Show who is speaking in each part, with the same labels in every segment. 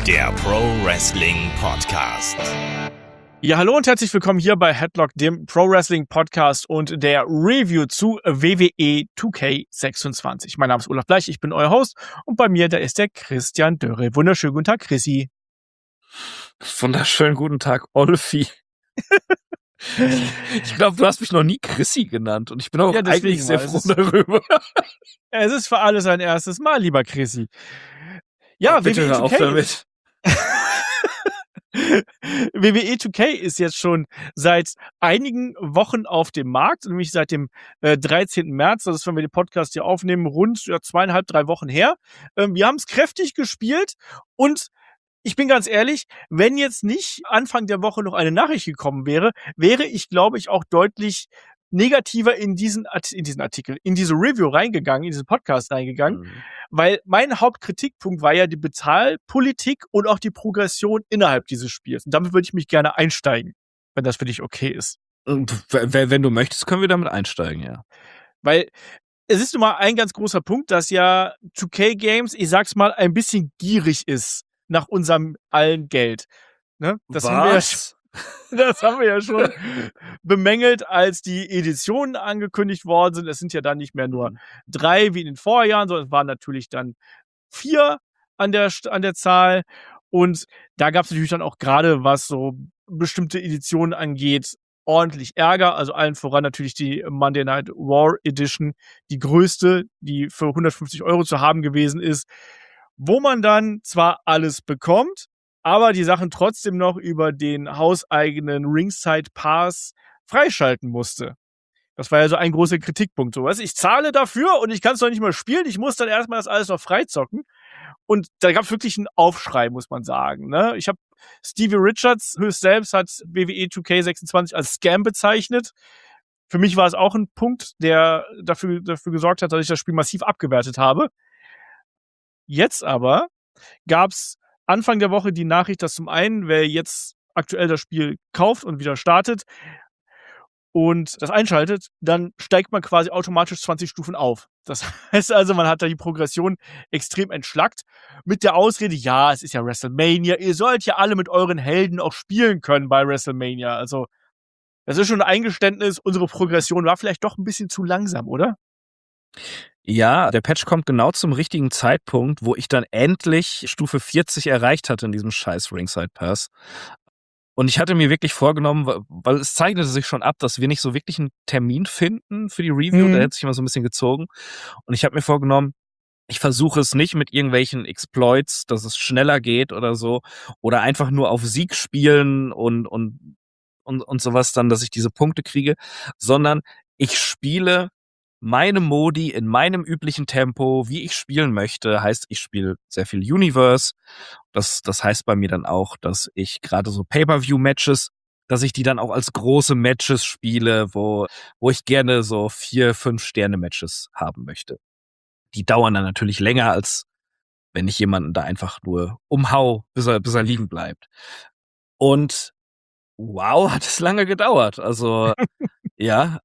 Speaker 1: der Pro Wrestling Podcast.
Speaker 2: Ja, hallo und herzlich willkommen hier bei Headlock, dem Pro Wrestling Podcast und der Review zu WWE 2K26. Mein Name ist Olaf Bleich, ich bin euer Host und bei mir, da ist der Christian Dörre. Wunderschönen guten Tag, Chrissy.
Speaker 3: Wunderschönen guten Tag, Olfi. Ich glaube, du hast mich noch nie Chrissy genannt und ich bin auch eigentlich sehr froh darüber.
Speaker 2: Es ist für alles ein erstes Mal, lieber Chrissy. Ja,
Speaker 3: bitte hör auf damit.
Speaker 2: WWE 2K ist jetzt schon seit einigen Wochen auf dem Markt, nämlich seit dem 13. März, das ist, wenn wir den Podcast hier aufnehmen, rund 2,5, 3 Wochen her. Wir haben es kräftig gespielt und ich bin ganz ehrlich, wenn jetzt nicht Anfang der Woche noch eine Nachricht gekommen wäre, wäre ich, glaube ich, auch deutlich negativer in diese Review reingegangen, in diesen Podcast reingegangen, weil mein Hauptkritikpunkt war ja die Bezahlpolitik und auch die Progression innerhalb dieses Spiels. Und damit würde ich mich gerne einsteigen, wenn das für dich okay ist.
Speaker 3: Wenn du möchtest, können wir damit einsteigen, ja.
Speaker 2: Weil es ist nun mal ein ganz großer Punkt, dass ja 2K Games, ich sag's mal, ein bisschen gierig ist nach unserem allen Geld. Ne? Das haben wir ja schon bemängelt, als die Editionen angekündigt worden sind. Es sind ja dann nicht mehr nur 3 wie in den Vorjahren, sondern es waren natürlich dann 4 an der Zahl. Und da gab es natürlich dann auch gerade, was so bestimmte Editionen angeht, ordentlich Ärger. Also allen voran natürlich die Monday Night War Edition, die größte, die für 150 € zu haben gewesen ist, wo man dann zwar alles bekommt, aber die Sachen trotzdem noch über den hauseigenen Ringside Pass freischalten musste. Das war ja so ein großer Kritikpunkt. So, ich zahle dafür und ich kann es doch nicht mal spielen. Ich muss dann erstmal das alles noch freizocken. Und da gab es wirklich einen Aufschrei, muss man sagen. Ne? Ich habe Stevie Richards höchst selbst hat WWE 2K26 als Scam bezeichnet. Für mich war es auch ein Punkt, der dafür gesorgt hat, dass ich das Spiel massiv abgewertet habe. Jetzt aber gab's Anfang der Woche die Nachricht, dass zum einen, wer jetzt aktuell das Spiel kauft und wieder startet und das einschaltet, dann steigt man quasi automatisch 20 Stufen auf. Das heißt also, man hat da die Progression extrem entschlackt mit der Ausrede, ja, es ist ja WrestleMania, ihr sollt ja alle mit euren Helden auch spielen können bei WrestleMania. Also, das ist schon ein Eingeständnis, unsere Progression war vielleicht doch ein bisschen zu langsam, oder?
Speaker 3: Ja, der Patch kommt genau zum richtigen Zeitpunkt, wo ich dann endlich Stufe 40 erreicht hatte in diesem scheiß Ringside Pass. Und ich hatte mir wirklich vorgenommen, weil es zeichnete sich schon ab, dass wir nicht so wirklich einen Termin finden für die Review. Da hätte sich immer so ein bisschen gezogen. Und ich habe mir vorgenommen, ich versuche es nicht mit irgendwelchen Exploits, dass es schneller geht oder so. Oder einfach nur auf Sieg spielen und sowas dann, dass ich diese Punkte kriege. Sondern ich spiele meine Modi in meinem üblichen Tempo, wie ich spielen möchte. Heißt, ich spiele sehr viel Universe. Das heißt bei mir dann auch, dass ich gerade so Pay-Per-View-Matches, dass ich die dann auch als große Matches spiele, wo ich gerne so 4-5 Sterne-Matches haben möchte. Die dauern dann natürlich länger, als wenn ich jemanden da einfach nur umhau, bis er liegen bleibt. Und wow, hat es lange gedauert. Also ja,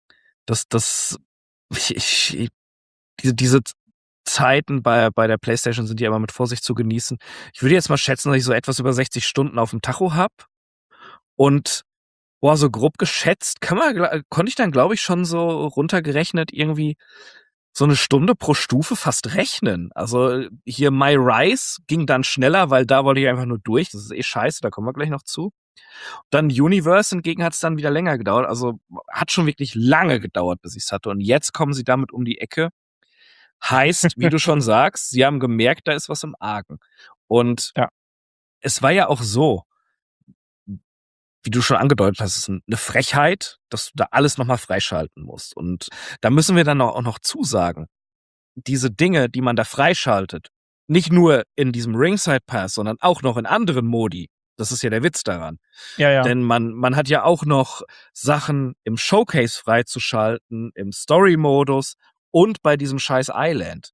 Speaker 3: diese Zeiten bei der PlayStation sind ja immer mit Vorsicht zu genießen. Ich würde jetzt mal schätzen, dass ich so etwas über 60 Stunden auf dem Tacho habe. Und so grob geschätzt konnte ich dann, glaube ich, schon so runtergerechnet irgendwie so 1 Stunde pro Stufe fast rechnen. Also hier My Rise ging dann schneller, weil da wollte ich einfach nur durch. Das ist scheiße, da kommen wir gleich noch zu. Dann Universe hingegen hat es dann wieder länger gedauert. Also hat schon wirklich lange gedauert, bis ich es hatte. Und jetzt kommen sie damit um die Ecke. Heißt, wie du schon sagst, sie haben gemerkt, da ist was im Argen. Und es war ja auch so, wie du schon angedeutet hast, es ist eine Frechheit, dass du da alles nochmal freischalten musst. Und da müssen wir dann auch noch zusagen, diese Dinge, die man da freischaltet, nicht nur in diesem Ringside Pass, sondern auch noch in anderen Modi. Das ist ja der Witz daran.
Speaker 2: Ja.
Speaker 3: Denn man hat ja auch noch Sachen im Showcase freizuschalten, im Story-Modus und bei diesem scheiß Island.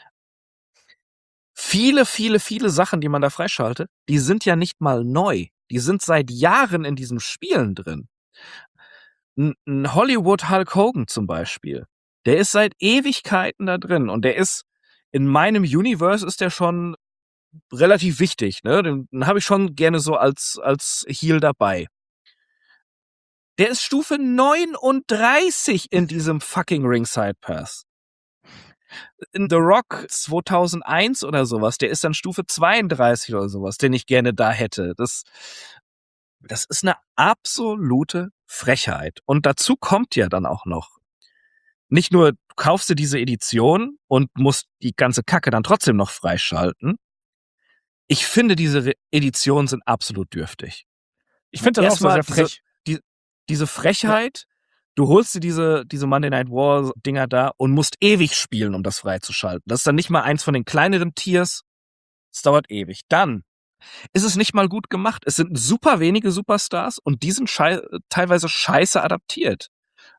Speaker 3: Viele Sachen, die man da freischaltet, die sind ja nicht mal neu. Die sind seit Jahren in diesen Spielen drin. Ein Hollywood Hulk Hogan zum Beispiel, der ist seit Ewigkeiten da drin und der ist in meinem Universe ist der schon relativ wichtig, ne? Den habe ich schon gerne so als Heal dabei. Der ist Stufe 39 in diesem fucking Ringside Pass. In The Rock 2001 oder sowas, der ist dann Stufe 32 oder sowas, den ich gerne da hätte. Das ist eine absolute Frechheit. Und dazu kommt ja dann auch noch, nicht nur kaufst du diese Edition und musst die ganze Kacke dann trotzdem noch freischalten. Ich finde, diese Editionen sind absolut dürftig.
Speaker 2: Ich finde das auch so sehr frech.
Speaker 3: Diese Frechheit, du holst dir diese Monday Night War Dinger da und musst ewig spielen, um das freizuschalten. Das ist dann nicht mal eins von den kleineren Tiers. Es dauert ewig. Dann ist es nicht mal gut gemacht. Es sind super wenige Superstars und die sind teilweise scheiße adaptiert.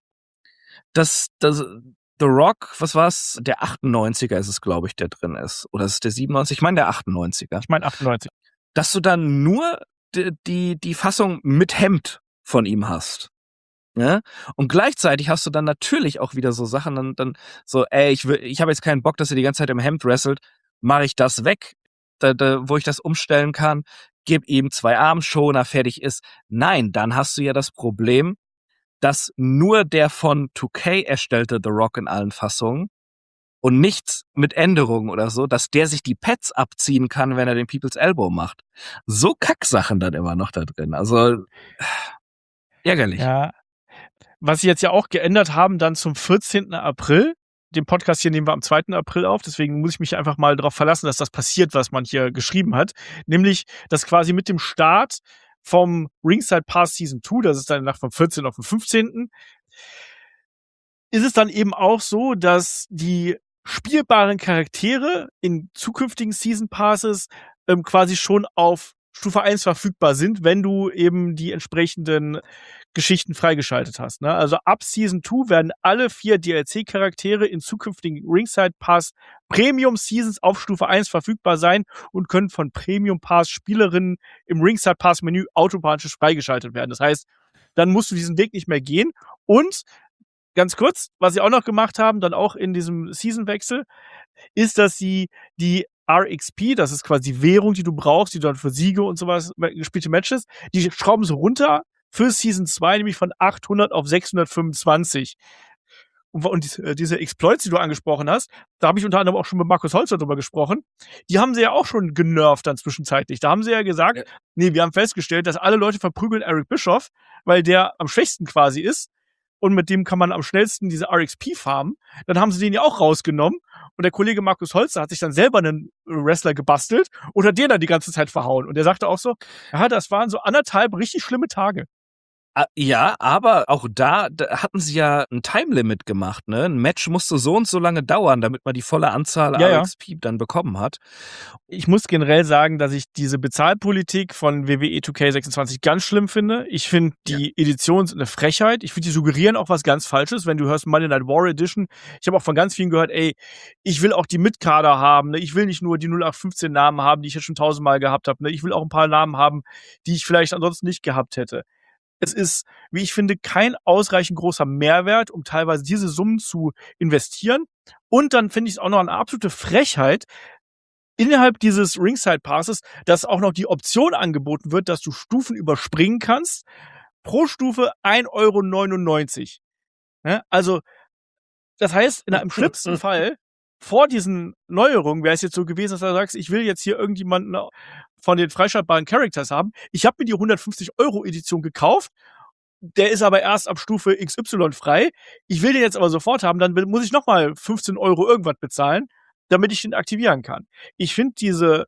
Speaker 3: The Rock, was war's? Der 98er ist es, glaube ich, der drin ist. Oder ist es der 97? Ich meine der 98er.
Speaker 2: Ich meine 98.
Speaker 3: Dass du dann nur die Fassung mit Hemd von ihm hast. Ja? Und gleichzeitig hast du dann natürlich auch wieder so Sachen, dann so, ich habe jetzt keinen Bock, dass er die ganze Zeit im Hemd wrestelt, mache ich das weg, wo ich das umstellen kann, gib ihm 2 Armschoner, fertig ist. Nein, dann hast du ja das Problem, dass nur der von 2K erstellte The Rock in allen Fassungen und nichts mit Änderungen oder so, dass der sich die Pads abziehen kann, wenn er den People's Elbow macht. So Kacksachen dann immer noch da drin. Also ärgerlich.
Speaker 2: Ja. Was sie jetzt ja auch geändert haben, dann zum 14. April. Den Podcast hier nehmen wir am 2. April auf, deswegen muss ich mich einfach mal darauf verlassen, dass das passiert, was man hier geschrieben hat. Nämlich, dass quasi mit dem Start vom Ringside Pass Season 2, das ist dann nach vom 14. auf den 15., ist es dann eben auch so, dass die spielbaren Charaktere in zukünftigen Season Passes quasi schon auf Stufe 1 verfügbar sind, wenn du eben die entsprechenden Geschichten freigeschaltet hast. Ne? Also ab Season 2 werden alle 4 DLC-Charaktere in zukünftigen Ringside Pass Premium Seasons auf Stufe 1 verfügbar sein und können von Premium Pass Spielerinnen im Ringside Pass Menü automatisch freigeschaltet werden. Das heißt, dann musst du diesen Weg nicht mehr gehen. Und ganz kurz, was sie auch noch gemacht haben, dann auch in diesem Season-Wechsel, ist, dass sie die RXP, das ist quasi die Währung, die du brauchst, die du dann für Siege und sowas, gespielte Matches, die schrauben sie runter für Season 2, nämlich von 800 auf 625. Und diese Exploits, die du angesprochen hast, da habe ich unter anderem auch schon mit Markus Holzer drüber gesprochen, die haben sie ja auch schon genervt dann zwischenzeitlich. Da haben sie ja gesagt, nee, wir haben festgestellt, dass alle Leute verprügeln Eric Bischoff, weil der am schwächsten quasi ist. Und mit dem kann man am schnellsten diese RXP farmen. Dann haben sie den ja auch rausgenommen. Und der Kollege Markus Holzer hat sich dann selber einen Wrestler gebastelt und hat den dann die ganze Zeit verhauen. Und der sagte auch so, ja, das waren so 1,5 richtig schlimme Tage.
Speaker 3: Ja, aber auch da hatten sie ja ein Time-Limit gemacht, ne? Ein Match musste so und so lange dauern, damit man die volle Anzahl RXP dann bekommen hat.
Speaker 2: Ich muss generell sagen, dass ich diese Bezahlpolitik von WWE 2K26 ganz schlimm finde. Ich finde, die Editionen sind eine Frechheit. Ich finde, die suggerieren auch was ganz Falsches. Wenn du hörst Monday Night War Edition, ich habe auch von ganz vielen gehört, ich will auch die Mitkader haben. Ne? Ich will nicht nur die 0815 Namen haben, die ich jetzt schon 1000-mal gehabt habe. Ne? Ich will auch ein paar Namen haben, die ich vielleicht ansonsten nicht gehabt hätte. Es ist, wie ich finde, kein ausreichend großer Mehrwert, um teilweise diese Summen zu investieren. Und dann finde ich es auch noch eine absolute Frechheit, innerhalb dieses Ringside Passes, dass auch noch die Option angeboten wird, dass du Stufen überspringen kannst. Pro Stufe 1,99 €. Ja, also, das heißt, im schlimmsten Fall, vor diesen Neuerungen wäre es jetzt so gewesen, dass du sagst, ich will jetzt hier irgendjemanden von den freischaltbaren Characters haben. Ich habe mir die 150-€ Edition gekauft. Der ist aber erst ab Stufe XY frei. Ich will den jetzt aber sofort haben. Dann muss ich nochmal 15 € irgendwas bezahlen, damit ich den aktivieren kann. Ich finde diese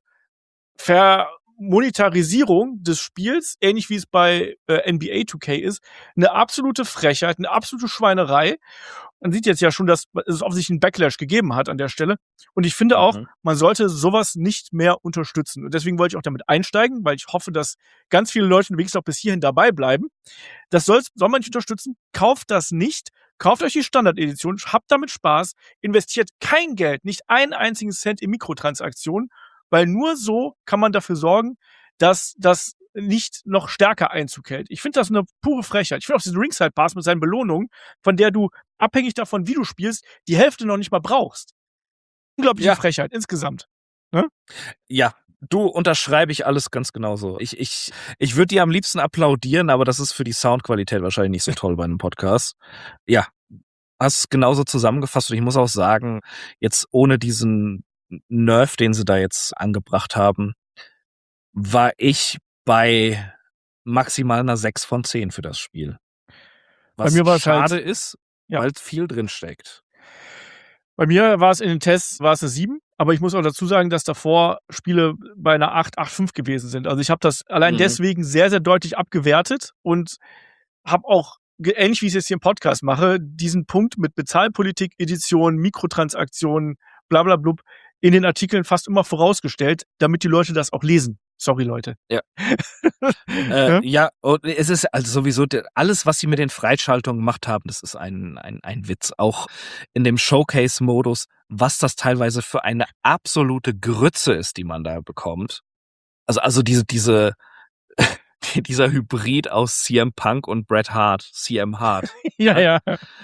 Speaker 2: Vermonetarisierung des Spiels, ähnlich wie es bei NBA 2K ist, eine absolute Frechheit, eine absolute Schweinerei. Man sieht jetzt ja schon, dass es offensichtlich einen Backlash gegeben hat an der Stelle. Und ich finde auch, man sollte sowas nicht mehr unterstützen. Und deswegen wollte ich auch damit einsteigen, weil ich hoffe, dass ganz viele Leute wenigstens auch bis hierhin dabei bleiben. Das soll man nicht unterstützen. Kauft das nicht. Kauft euch die Standard-Edition. Habt damit Spaß. Investiert kein Geld, nicht einen einzigen Cent in Mikrotransaktionen, weil nur so kann man dafür sorgen, dass das nicht noch stärker Einzug hält. Ich finde das eine pure Frechheit. Ich finde auch diesen Ringside Pass mit seinen Belohnungen, von der du, abhängig davon, wie du spielst, die Hälfte noch nicht mal brauchst. Unglaubliche Frechheit insgesamt. Ne?
Speaker 3: Ja, Du, unterschreibe ich alles ganz genauso. Ich würde dir am liebsten applaudieren, aber das ist für die Soundqualität wahrscheinlich nicht so toll bei einem Podcast. Ja, hast es genauso zusammengefasst und ich muss auch sagen, jetzt ohne diesen Nerf, den sie da jetzt angebracht haben, war ich bei maximal einer 6 von 10 für das Spiel.
Speaker 2: Bei
Speaker 3: Was
Speaker 2: mir war es
Speaker 3: schade
Speaker 2: halt,
Speaker 3: ist,
Speaker 2: ja.
Speaker 3: weil viel drin steckt.
Speaker 2: Bei mir war es in den Tests eine 7, aber ich muss auch dazu sagen, dass davor Spiele bei einer 8, 8,5 gewesen sind. Also, ich habe das allein deswegen sehr, sehr deutlich abgewertet und habe auch ähnlich wie ich es jetzt hier im Podcast mache, diesen Punkt mit Bezahlpolitik, Edition, Mikrotransaktionen, bla bla blub in den Artikeln fast immer vorausgestellt, damit die Leute das auch lesen. Sorry, Leute.
Speaker 3: Ja.
Speaker 2: Ne?
Speaker 3: Ja, und es ist also sowieso alles, was sie mit den Freischaltungen gemacht haben, das ist ein Witz. Auch in dem Showcase-Modus, was das teilweise für eine absolute Grütze ist, die man da bekommt. Also dieser Hybrid aus CM Punk und Bret Hart, CM Hart.
Speaker 2: Ja, ja.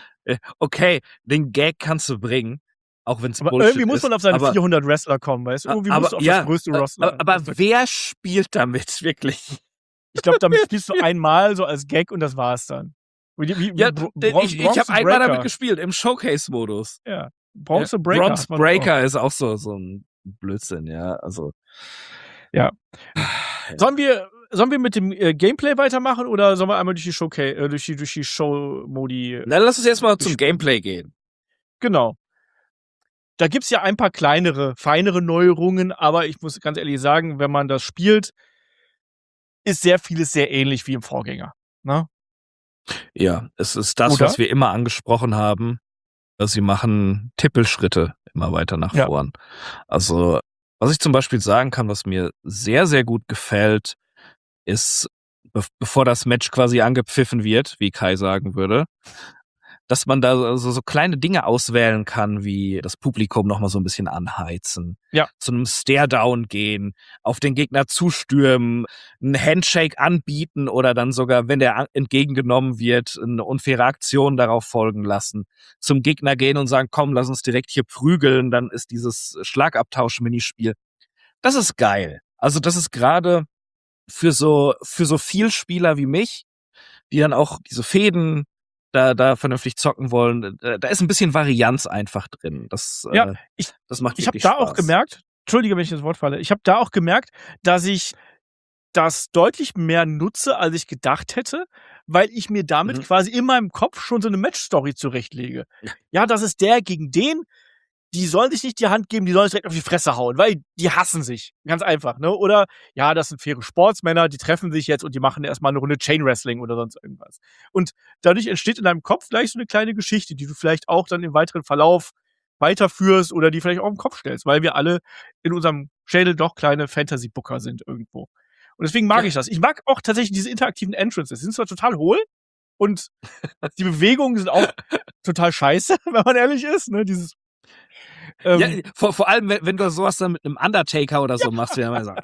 Speaker 3: Okay, den Gag kannst du bringen, auch wenn es
Speaker 2: Aber
Speaker 3: Bullshit
Speaker 2: irgendwie muss man auf seine
Speaker 3: aber,
Speaker 2: 400 Wrestler kommen, weißt du? Irgendwie musst du auf das größte Roster.
Speaker 3: Aber wer spielt damit wirklich?
Speaker 2: Ich glaube, damit spielst du einmal so als Gag und das war's dann.
Speaker 3: Ja, ich habe einmal damit gespielt, im Showcase-Modus.
Speaker 2: Ja, Bronze Breaker.
Speaker 3: Bronze Breaker ist auch so ein Blödsinn, ja, also.
Speaker 2: Ja. Sollen wir mit dem Gameplay weitermachen oder sollen wir einmal durch die Showcase, durch die Show-Modi?
Speaker 3: Na, lass uns jetzt mal zum Gameplay gehen.
Speaker 2: Genau. Da gibt's ja ein paar kleinere, feinere Neuerungen, aber ich muss ganz ehrlich sagen, wenn man das spielt, ist sehr vieles sehr ähnlich wie im Vorgänger. Ne?
Speaker 3: Ja, es ist das, was wir immer angesprochen haben. Sie machen Tippelschritte immer weiter nach vorn. Also, was ich zum Beispiel sagen kann, was mir sehr, sehr gut gefällt, ist, bevor das Match quasi angepfiffen wird, wie Kai sagen würde, dass man da so kleine Dinge auswählen kann, wie das Publikum noch mal so ein bisschen anheizen, zu einem Stare-Down gehen, auf den Gegner zustürmen, einen Handshake anbieten oder dann sogar, wenn der entgegengenommen wird, eine unfaire Aktion darauf folgen lassen, zum Gegner gehen und sagen, komm, lass uns direkt hier prügeln, dann ist dieses Schlagabtausch-Minispiel. Das ist geil. Also das ist gerade für so Vielspieler wie mich, die dann auch diese Fäden da vernünftig zocken wollen, da ist ein bisschen Varianz einfach drin. Das macht wirklich Spaß. Ich habe da auch gemerkt, entschuldige, wenn ich das Wort falle, ich habe da auch gemerkt, dass ich das deutlich mehr nutze, als ich gedacht hätte, weil ich mir damit quasi in meinem Kopf schon so eine Match-Story zurechtlege. Ja, das ist der gegen den, die sollen sich nicht die Hand geben, die sollen sich direkt auf die Fresse hauen, weil die hassen sich. Ganz einfach, ne? Oder, ja, das sind faire Sportsmänner, die treffen sich jetzt und die machen erstmal eine Runde Chain Wrestling oder sonst irgendwas. Und dadurch entsteht in deinem Kopf gleich so eine kleine Geschichte, die du vielleicht auch dann im weiteren Verlauf weiterführst oder die vielleicht auch im Kopf stellst, weil wir alle in unserem Schädel doch kleine Fantasy-Booker sind irgendwo. Und deswegen mag ich das. Ich mag auch tatsächlich diese interaktiven Entrances. Die sind zwar total hohl und die Bewegungen sind auch total scheiße, wenn man ehrlich ist, ne? Dieses ja, vor allem, wenn du sowas dann mit einem Undertaker oder so machst, wie man sagt.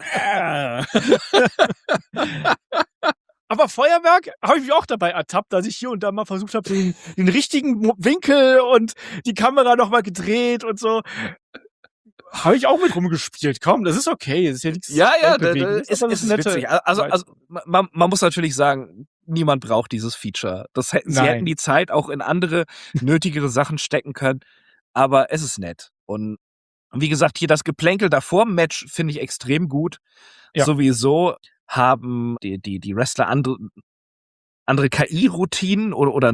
Speaker 2: Aber Feuerwerk habe ich mich auch dabei ertappt, dass ich hier und da mal versucht habe, den richtigen Winkel und die Kamera noch mal gedreht und so. Habe ich auch mit rumgespielt. Komm, das ist okay. Das ist ja nichts.
Speaker 3: Das ist witzig. Also man muss natürlich sagen, niemand braucht dieses Feature. Sie hätten die Zeit auch in andere, nötigere Sachen stecken können. Aber es ist nett. Und wie gesagt, hier das Geplänkel davor im Match finde ich extrem gut. Ja. Sowieso haben die Wrestler andere KI-Routinen oder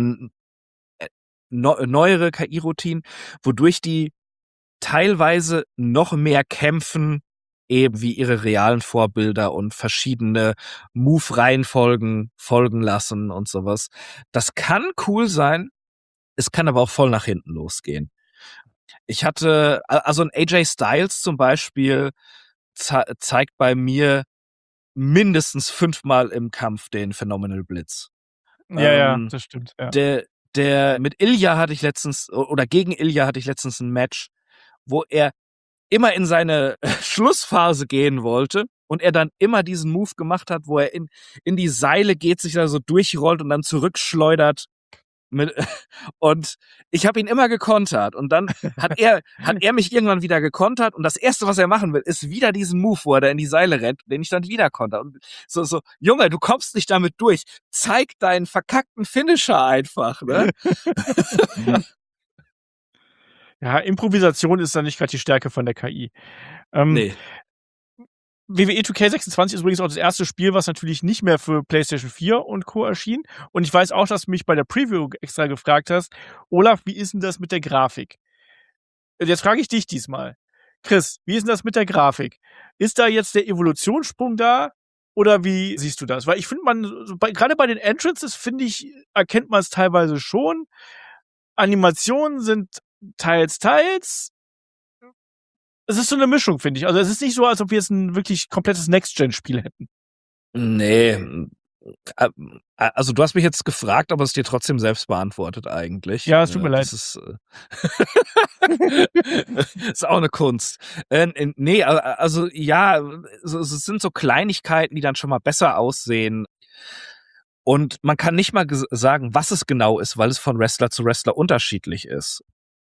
Speaker 3: neuere KI-Routinen, wodurch die teilweise noch mehr kämpfen, eben wie ihre realen Vorbilder und verschiedene Move-Reihenfolgen folgen lassen und sowas. Das kann cool sein, es kann aber auch voll nach hinten losgehen. Ich hatte, also ein AJ Styles zum Beispiel zeigt bei mir mindestens 5-mal im Kampf den Phenomenal Blitz.
Speaker 2: Ja, das stimmt. Ja.
Speaker 3: Der mit Ilja hatte ich letztens, oder gegen Ilja hatte ich letztens ein Match, wo er immer in seine Schlussphase gehen wollte und er dann immer diesen Move gemacht hat, wo er in die Seile geht, sich da so durchrollt und dann zurückschleudert. Und ich habe ihn immer gekontert und dann hat er mich irgendwann wieder gekontert und das Erste, was er machen will, ist wieder diesen Move, wo er da in die Seile rennt, den ich dann wieder konter. Und so, Junge, du kommst nicht damit durch. Zeig deinen verkackten Finisher einfach, ne?
Speaker 2: Ja, Improvisation ist dann nicht gerade die Stärke von der KI.
Speaker 3: Nee.
Speaker 2: WWE 2K26 ist übrigens auch das erste Spiel, was natürlich nicht mehr für PlayStation 4 und Co. erschien. Und ich weiß auch, dass du mich bei der Preview extra gefragt hast, Olaf, wie ist denn das mit der Grafik? Jetzt frage ich dich diesmal. Chris, wie ist denn das mit der Grafik? Ist da jetzt der Evolutionssprung da? Oder wie siehst du das? Weil ich finde, gerade bei den Entrances, finde ich, erkennt man es teilweise schon. Animationen sind teils. Es ist so eine Mischung, finde ich. Also es ist nicht so, als ob wir jetzt ein wirklich komplettes Next-Gen-Spiel hätten.
Speaker 3: Nee. Also du hast mich jetzt gefragt, aber es dir trotzdem selbst beantwortet eigentlich.
Speaker 2: Ja, es tut mir leid.
Speaker 3: Das ist, ist auch eine Kunst. Nee, also ja, es sind so Kleinigkeiten, die dann schon mal besser aussehen. Und man kann nicht mal sagen, was es genau ist, weil es von Wrestler zu Wrestler unterschiedlich ist.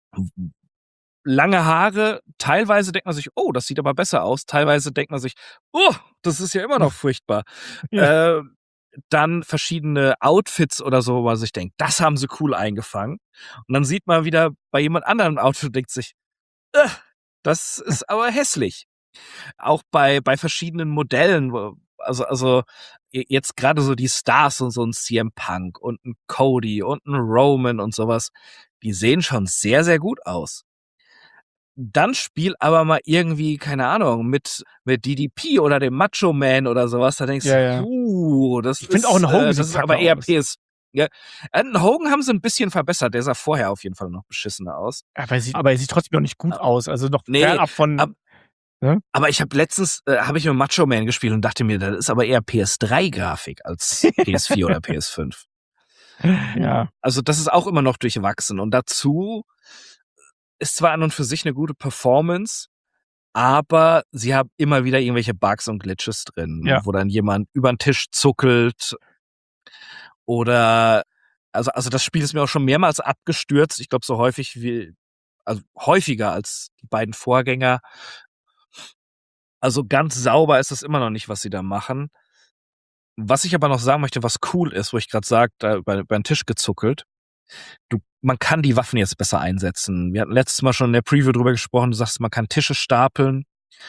Speaker 3: Lange Haare, teilweise denkt man sich, oh, das sieht aber besser aus. Teilweise denkt man sich, oh, das ist ja immer noch furchtbar.
Speaker 2: Ja.
Speaker 3: Dann verschiedene Outfits oder so, wo man sich denkt, das haben sie cool eingefangen. Und dann sieht man wieder bei jemand anderem ein Outfit und denkt sich, das ist aber hässlich. Auch bei verschiedenen Modellen, also jetzt gerade so die Stars und so ein CM Punk und ein Cody und ein Roman und sowas, die sehen schon sehr, sehr gut aus. Dann spiel aber mal irgendwie, keine Ahnung, mit DDP oder dem Macho Man oder sowas, da denkst du, das
Speaker 2: ich finde auch ein Hogan
Speaker 3: das ist aber eher PS. Ja, einen Hogan haben sie ein bisschen verbessert, der sah vorher auf jeden Fall noch beschissener aus.
Speaker 2: Aber er sieht trotzdem noch nicht gut aus, also noch fernab von...
Speaker 3: Aber ich habe letztens habe ich mit Macho Man gespielt und dachte mir, das ist aber eher PS3-Grafik als PS4 oder PS5.
Speaker 2: Ja.
Speaker 3: Also das ist auch immer noch durchwachsen und dazu ist zwar an und für sich eine gute Performance, aber sie haben immer wieder irgendwelche Bugs und Glitches drin, wo dann jemand über den Tisch zuckelt oder also das Spiel ist mir auch schon mehrmals abgestürzt. Ich glaube so häufiger als die beiden Vorgänger. Also ganz sauber ist das immer noch nicht, was sie da machen. Was ich aber noch sagen möchte, was cool ist, wo ich gerade sage, da über den Tisch gezuckelt. Man kann die Waffen jetzt besser einsetzen. Wir hatten letztes Mal schon in der Preview drüber gesprochen, du sagst, man kann Tische stapeln.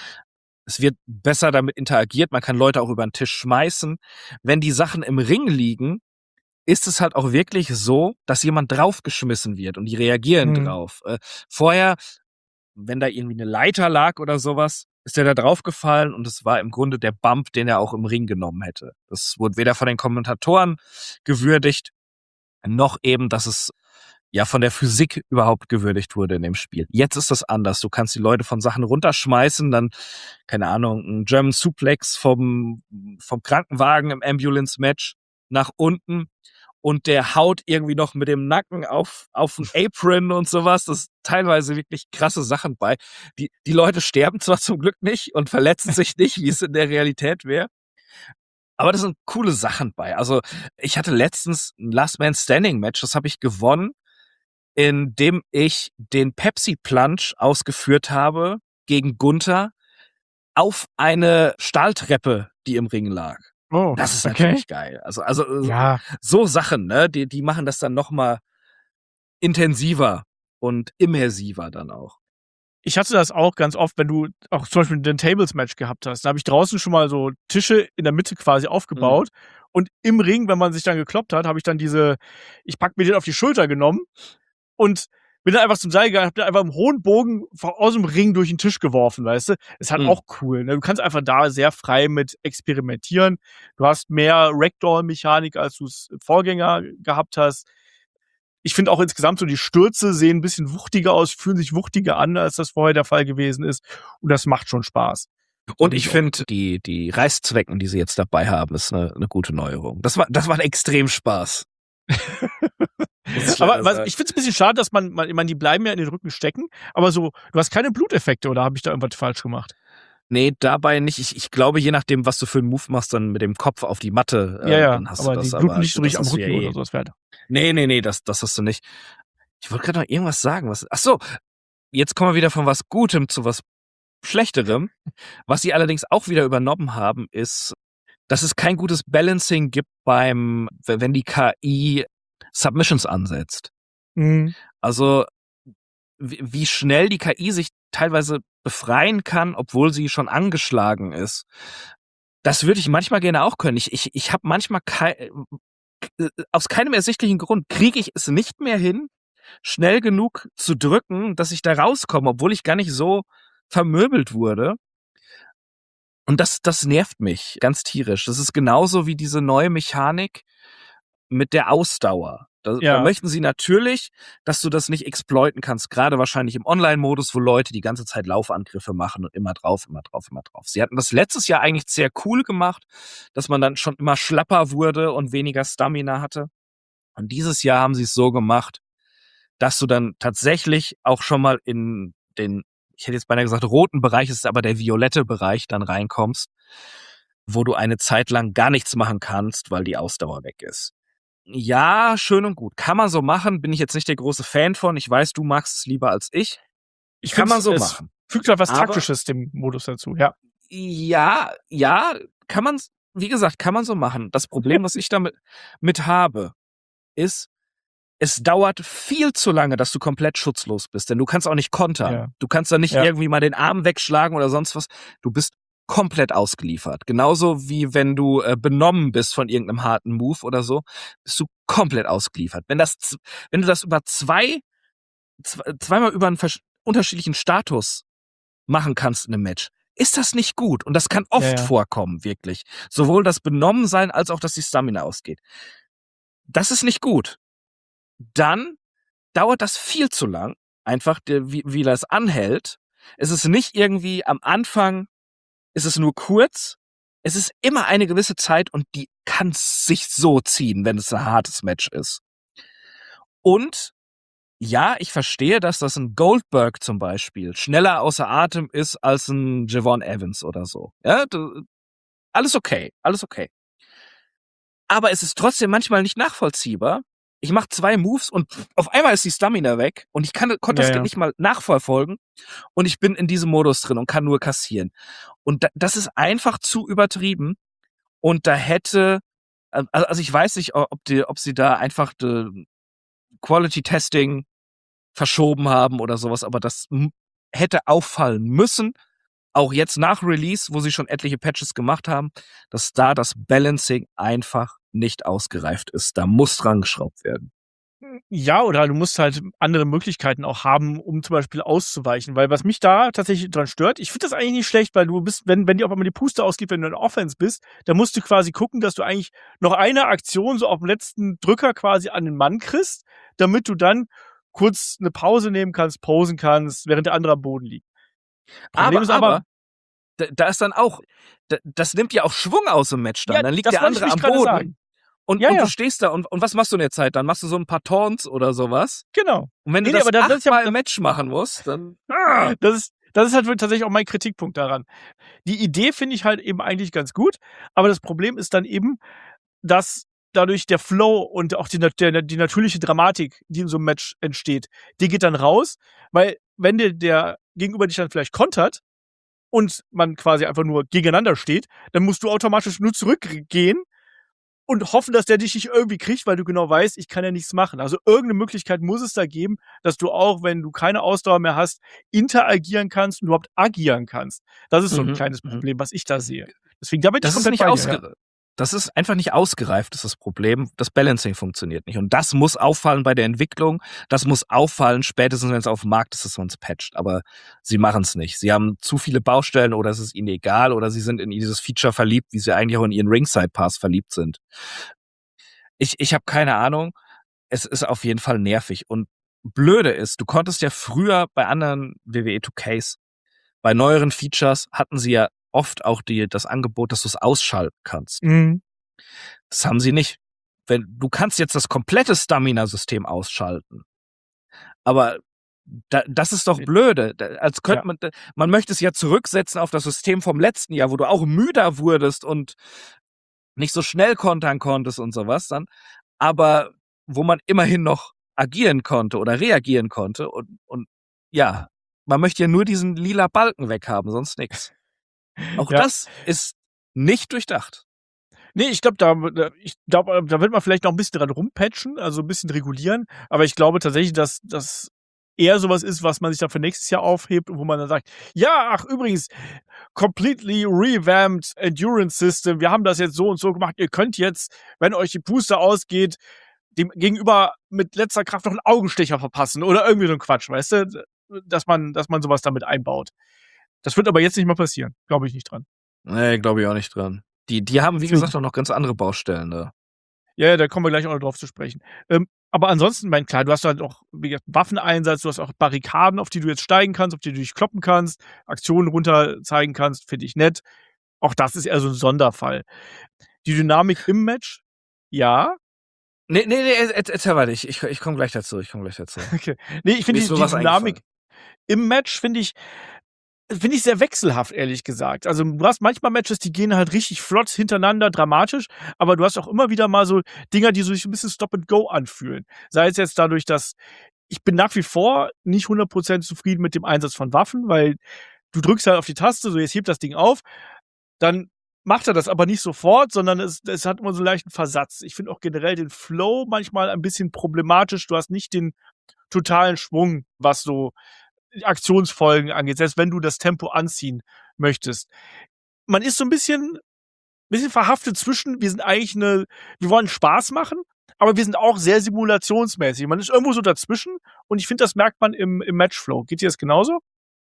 Speaker 3: Es wird besser damit interagiert, man kann Leute auch über den Tisch schmeißen. Wenn die Sachen im Ring liegen, ist es halt auch wirklich so, dass jemand draufgeschmissen wird und die reagieren drauf. Vorher, wenn da irgendwie eine Leiter lag oder sowas, ist der da draufgefallen und es war im Grunde der Bump, den er auch im Ring genommen hätte. Das wurde weder von den Kommentatoren gewürdigt, noch eben, dass es ja von der Physik überhaupt gewürdigt wurde in dem Spiel. Jetzt ist das anders. Du kannst die Leute von Sachen runterschmeißen, dann, keine Ahnung, ein German Suplex vom Krankenwagen im Ambulance-Match nach unten und der haut irgendwie noch mit dem Nacken auf ein Apron und sowas. Das ist teilweise wirklich krasse Sachen bei. Die Leute sterben zwar zum Glück nicht und verletzen sich nicht, wie es in der Realität wäre. Aber da sind coole Sachen bei. Also ich hatte letztens ein Last Man Standing Match, das habe ich gewonnen, indem ich den Pepsi Plunge ausgeführt habe gegen Gunther auf eine Stahltreppe, die im Ring lag.
Speaker 2: Oh,
Speaker 3: das ist natürlich geil. Also so Sachen, ne, die machen das dann noch mal intensiver und immersiver dann auch.
Speaker 2: Ich hatte das auch ganz oft, wenn du auch zum Beispiel den Tables-Match gehabt hast. Da habe ich draußen schon mal so Tische in der Mitte quasi aufgebaut. Und im Ring, wenn man sich dann gekloppt hat, habe ich dann ich pack mir den auf die Schulter genommen und bin dann einfach zum Seil gegangen, hab den einfach im hohen Bogen aus dem Ring durch den Tisch geworfen, weißt du? Ist halt auch cool, ne? Du kannst einfach da sehr frei mit experimentieren. Du hast mehr Ragdoll-Mechanik, als du es im Vorgänger gehabt hast. Ich finde auch insgesamt so, die Stürze sehen ein bisschen wuchtiger aus, fühlen sich wuchtiger an, als das vorher der Fall gewesen ist. Und das macht schon Spaß.
Speaker 3: Und ich finde, die Reißzwecken, die sie jetzt dabei haben, ist eine gute Neuerung. Das macht extrem Spaß.
Speaker 2: Aber ich finde es ein bisschen schade, dass man, die bleiben ja in den Rücken stecken, aber so, du hast keine Bluteffekte, oder habe ich da irgendwas falsch gemacht?
Speaker 3: Nee, dabei nicht. Ich glaube, je nachdem, was du für einen Move machst, dann mit dem Kopf auf die Matte, dann hast
Speaker 2: aber
Speaker 3: du das.
Speaker 2: die bluten nicht so
Speaker 3: das
Speaker 2: richtig am
Speaker 3: hast du
Speaker 2: Rücken oder so, das wäre.
Speaker 3: Nee, das hast du nicht. Ich wollte gerade noch irgendwas sagen. Ach so, jetzt kommen wir wieder von was Gutem zu was Schlechterem. Was sie allerdings auch wieder übernommen haben, ist, dass es kein gutes Balancing gibt wenn die KI Submissions ansetzt.
Speaker 2: Mhm.
Speaker 3: Also, wie schnell die KI sich teilweise befreien kann, obwohl sie schon angeschlagen ist. Das würde ich manchmal gerne auch können. Ich habe manchmal aus keinem ersichtlichen Grund kriege ich es nicht mehr hin, schnell genug zu drücken, dass ich da rauskomme, obwohl ich gar nicht so vermöbelt wurde. Und das nervt mich ganz tierisch. Das ist genauso wie diese neue Mechanik mit der Ausdauer. Da möchten sie natürlich, dass du das nicht exploiten kannst, gerade wahrscheinlich im Online-Modus, wo Leute die ganze Zeit Laufangriffe machen und immer drauf. Sie hatten das letztes Jahr eigentlich sehr cool gemacht, dass man dann schon immer schlapper wurde und weniger Stamina hatte. Und dieses Jahr haben sie es so gemacht, dass du dann tatsächlich auch schon mal in den, ich hätte jetzt beinahe gesagt, roten Bereich, ist aber der violette Bereich, dann reinkommst, wo du eine Zeit lang gar nichts machen kannst, weil die Ausdauer weg ist. Ja, schön und gut. Kann man so machen, bin ich jetzt nicht der große Fan von. Ich weiß, du magst es lieber als ich. Kann man so machen.
Speaker 2: Fügt halt was Taktisches dem Modus dazu, ja.
Speaker 3: Ja, kann man, wie gesagt, kann man so machen. Das Problem, was ich damit habe, ist, es dauert viel zu lange, dass du komplett schutzlos bist, denn du kannst auch nicht kontern.
Speaker 2: Ja.
Speaker 3: Du kannst da nicht
Speaker 2: Ja.
Speaker 3: irgendwie mal den Arm wegschlagen oder sonst was. Du bist komplett ausgeliefert. Genauso wie wenn du benommen bist von irgendeinem harten Move oder so, bist du komplett ausgeliefert. Wenn du das über zweimal über einen unterschiedlichen Status machen kannst in einem Match, ist das nicht gut. Und das kann oft vorkommen, wirklich. Sowohl das Benommensein als auch, dass die Stamina ausgeht. Das ist nicht gut. Dann dauert das viel zu lang, einfach wie das anhält. Es ist nicht irgendwie am Anfang, ist es nur kurz. Es ist immer eine gewisse Zeit und die kann sich so ziehen, wenn es ein hartes Match ist. Und ja, ich verstehe, dass das ein Goldberg zum Beispiel schneller außer Atem ist als ein Javon Evans oder so. Ja, alles okay. Aber es ist trotzdem manchmal nicht nachvollziehbar. Ich mache 2 Moves und auf einmal ist die Stamina weg und ich konnte das nicht mal nachverfolgen und ich bin in diesem Modus drin und kann nur kassieren. Und das ist einfach zu übertrieben und da hätte, also ich weiß nicht, ob sie da einfach Quality Testing verschoben haben oder sowas, aber das hätte auffallen müssen, auch jetzt nach Release, wo sie schon etliche Patches gemacht haben, dass da das Balancing einfach nicht ausgereift ist. Da muss dran geschraubt werden.
Speaker 2: Ja, oder du musst halt andere Möglichkeiten auch haben, um zum Beispiel auszuweichen. Weil was mich da tatsächlich dran stört, ich finde das eigentlich nicht schlecht, weil du bist, wenn dir auf einmal die Puste ausgeht, wenn du in Offense bist, dann musst du quasi gucken, dass du eigentlich noch eine Aktion so auf dem letzten Drücker quasi an den Mann kriegst, damit du dann kurz eine Pause nehmen kannst, posen kannst, während der andere am Boden liegt.
Speaker 3: Aber da ist dann auch, das nimmt ja auch Schwung aus dem Match dann.
Speaker 2: Ja,
Speaker 3: dann liegt der andere am Boden.
Speaker 2: Sagen.
Speaker 3: Und du stehst da und was machst du in der Zeit? Dann machst du so ein paar Taunts oder sowas.
Speaker 2: Genau.
Speaker 3: Und wenn du das 8-mal im Match machen musst, dann...
Speaker 2: Das ist halt tatsächlich auch mein Kritikpunkt daran. Die Idee finde ich halt eben eigentlich ganz gut, aber das Problem ist dann eben, dass dadurch der Flow und auch die natürliche Dramatik, die in so einem Match entsteht, die geht dann raus, weil wenn der Gegenüber dich dann vielleicht kontert und man quasi einfach nur gegeneinander steht, dann musst du automatisch nur zurückgehen und hoffen, dass der dich nicht irgendwie kriegt, weil du genau weißt, ich kann ja nichts machen. Also irgendeine Möglichkeit muss es da geben, dass du auch, wenn du keine Ausdauer mehr hast, interagieren kannst und überhaupt agieren kannst. Das ist so ein kleines Problem, was ich da sehe. Deswegen, da bin ich komplett bei dir.
Speaker 3: Das ist einfach nicht ausgereift, ist das Problem. Das Balancing funktioniert nicht. Und das muss auffallen bei der Entwicklung. Das muss auffallen, spätestens wenn es auf dem Markt ist, dass man es patcht. Aber sie machen es nicht. Sie haben zu viele Baustellen oder es ist ihnen egal oder sie sind in dieses Feature verliebt, wie sie eigentlich auch in ihren Ringside Pass verliebt sind. Ich habe keine Ahnung. Es ist auf jeden Fall nervig. Und blöde ist, du konntest ja früher bei anderen WWE 2Ks, bei neueren Features hatten sie ja oft auch das Angebot, dass du es ausschalten kannst.
Speaker 2: Mhm.
Speaker 3: Das haben sie nicht. Du kannst jetzt das komplette Stamina-System ausschalten. Aber Das ist doch blöde. Als könnte man möchte es ja zurücksetzen auf das System vom letzten Jahr, wo du auch müder wurdest und nicht so schnell kontern konntest und sowas dann, aber wo man immerhin noch agieren konnte oder reagieren konnte und ja, man möchte ja nur diesen lila Balken weghaben, sonst nichts. Auch das ist nicht durchdacht.
Speaker 2: Nee, ich glaube, da wird man vielleicht noch ein bisschen dran rumpatchen, also ein bisschen regulieren, aber ich glaube tatsächlich, dass das eher sowas ist, was man sich dann für nächstes Jahr aufhebt und wo man dann sagt: „Ja, ach übrigens, completely revamped Endurance System. Wir haben das jetzt so und so gemacht. Ihr könnt jetzt, wenn euch die Puste ausgeht, dem Gegenüber mit letzter Kraft noch 'n Augenstecher verpassen“ oder irgendwie so 'n Quatsch, weißt du? Dass man sowas damit einbaut. Das wird aber jetzt nicht mehr passieren. Glaube ich nicht dran.
Speaker 3: Nee, glaube ich auch nicht dran. Die haben, wie gesagt, auch noch ganz andere Baustellen da.
Speaker 2: Ja, da kommen wir gleich auch noch drauf zu sprechen. Aber ansonsten, mein klar, du hast halt auch, wie gesagt, Waffeneinsatz, du hast auch Barrikaden, auf die du jetzt steigen kannst, auf die du dich kloppen kannst, Aktionen runter zeigen kannst, finde ich nett. Auch das ist eher so 'n Sonderfall. Die Dynamik im Match, ja.
Speaker 3: Nee, erzähl weiter. Ich komme gleich dazu.
Speaker 2: Okay. Ne, ich finde
Speaker 3: Mir ist
Speaker 2: die
Speaker 3: nur was
Speaker 2: Dynamik im Match finde ich sehr wechselhaft, ehrlich gesagt. Also, du hast manchmal Matches, die gehen halt richtig flott hintereinander, dramatisch, aber du hast auch immer wieder mal so Dinger, die so sich 'n bisschen Stop and Go anfühlen. Sei es jetzt dadurch, dass ich bin nach wie vor nicht 100% zufrieden mit dem Einsatz von Waffen, weil du drückst halt auf die Taste, so jetzt hebt das Ding auf, dann macht er das aber nicht sofort, sondern es hat immer so 'n leichten Versatz. Ich finde auch generell den Flow manchmal ein bisschen problematisch. Du hast nicht den totalen Schwung, was so Aktionsfolgen angeht, selbst wenn du das Tempo anziehen möchtest. Man ist so 'n bisschen verhaftet zwischen, wir wollen Spaß machen, aber wir sind auch sehr simulationsmäßig. Man ist irgendwo so dazwischen und ich finde, das merkt man im Matchflow. Geht dir das genauso?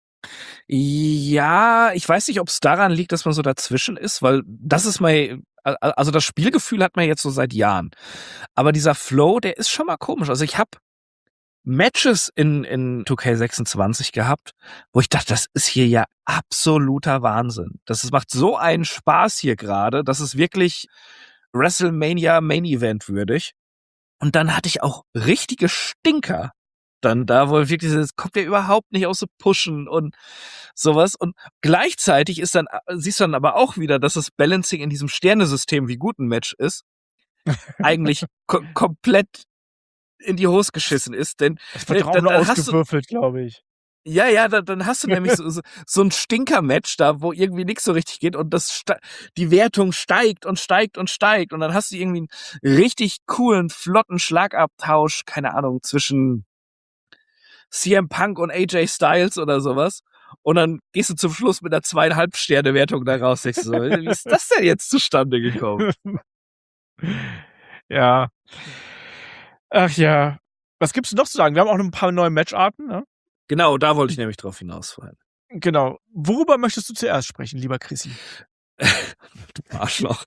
Speaker 3: Ja, ich weiß nicht, ob's daran liegt, dass man so dazwischen ist, weil das ist also das Spielgefühl hat man jetzt so seit Jahren. Aber dieser Flow, der ist schon mal komisch. Also, ich habe Matches in 2K26 gehabt, wo ich dachte, das ist hier ja absoluter Wahnsinn. Macht so einen Spaß hier gerade, das ist wirklich WrestleMania Main Event würdig. Und dann hatte ich auch richtige Stinker. Dann da, wo wirklich das kommt ja überhaupt nicht aus so Pushen und sowas. Und gleichzeitig siehst du dann aber auch wieder, dass das Balancing in diesem Sternesystem, wie gut ein Match ist, eigentlich komplett in die Hose geschissen ist, denn
Speaker 2: Das wird doch auch nur ausgewürfelt, glaube ich.
Speaker 3: ja, dann hast du nämlich so ein Stinker-Match da, wo irgendwie nix so richtig geht und die Wertung steigt und steigt und steigt und dann hast du irgendwie einen richtig coolen, flotten Schlagabtausch, keine Ahnung, zwischen CM Punk und AJ Styles oder sowas. Und dann gehst du zum Schluss mit einer 2,5 Sterne Wertung da raus. Denkst du so, wie ist das denn jetzt zustande gekommen?
Speaker 2: Ja. Ach ja. Was gibt's noch zu sagen? Wir haben auch noch ein paar neue Matcharten, ne?
Speaker 3: Genau, da wollte ich nämlich drauf hinaus vorhin.
Speaker 2: Genau. Worüber möchtest du zuerst sprechen, lieber Chrissy?
Speaker 3: Du Arschloch.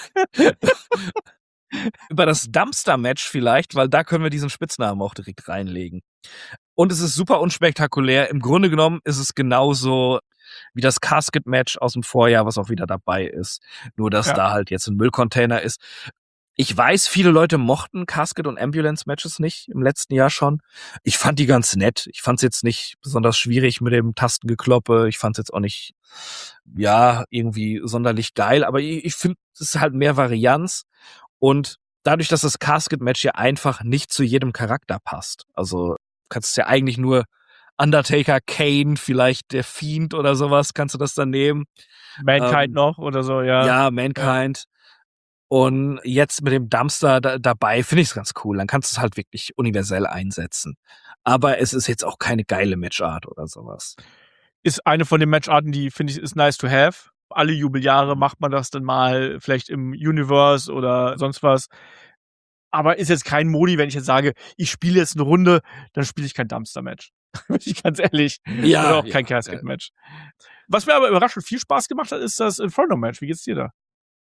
Speaker 3: Über das Dumpster-Match vielleicht, weil da können wir diesen Spitznamen auch direkt reinlegen. Und es ist super unspektakulär. Im Grunde genommen ist es genauso wie das Casket-Match aus dem Vorjahr, was auch wieder dabei ist. Nur, dass da halt jetzt ein Müllcontainer ist. Ich weiß, viele Leute mochten Casket- und Ambulance-Matches nicht, im letzten Jahr schon. Ich fand die ganz nett. Ich fand es jetzt nicht besonders schwierig mit dem Tastengekloppe. Ich fand es jetzt auch nicht, irgendwie sonderlich geil. Aber ich finde, es ist halt mehr Varianz. Und dadurch, dass das Casket-Match ja einfach nicht zu jedem Charakter passt. Also, kannst es ja eigentlich nur Undertaker, Kane, vielleicht der Fiend oder sowas, kannst du das dann nehmen.
Speaker 2: Mankind noch oder so, ja.
Speaker 3: Ja, Mankind. Ja. Und jetzt mit dem Dumpster dabei finde ich es ganz cool. Dann kannst du es halt wirklich universell einsetzen. Aber es ist jetzt auch keine geile Matchart oder sowas.
Speaker 2: Ist eine von den Matcharten, die, finde ich, ist nice to have. Alle Jubeljahre macht man das dann mal, vielleicht im Universe oder sonst was. Aber ist jetzt kein Modi, wenn ich jetzt sage, ich spiele jetzt eine Runde, dann spiele ich kein Dumpster-Match. Bin ich ganz ehrlich.
Speaker 3: Ja.
Speaker 2: Oder auch kein Casket-Match. Was mir aber überraschend viel Spaß gemacht hat, ist das Inferno-Match. Wie geht's dir da?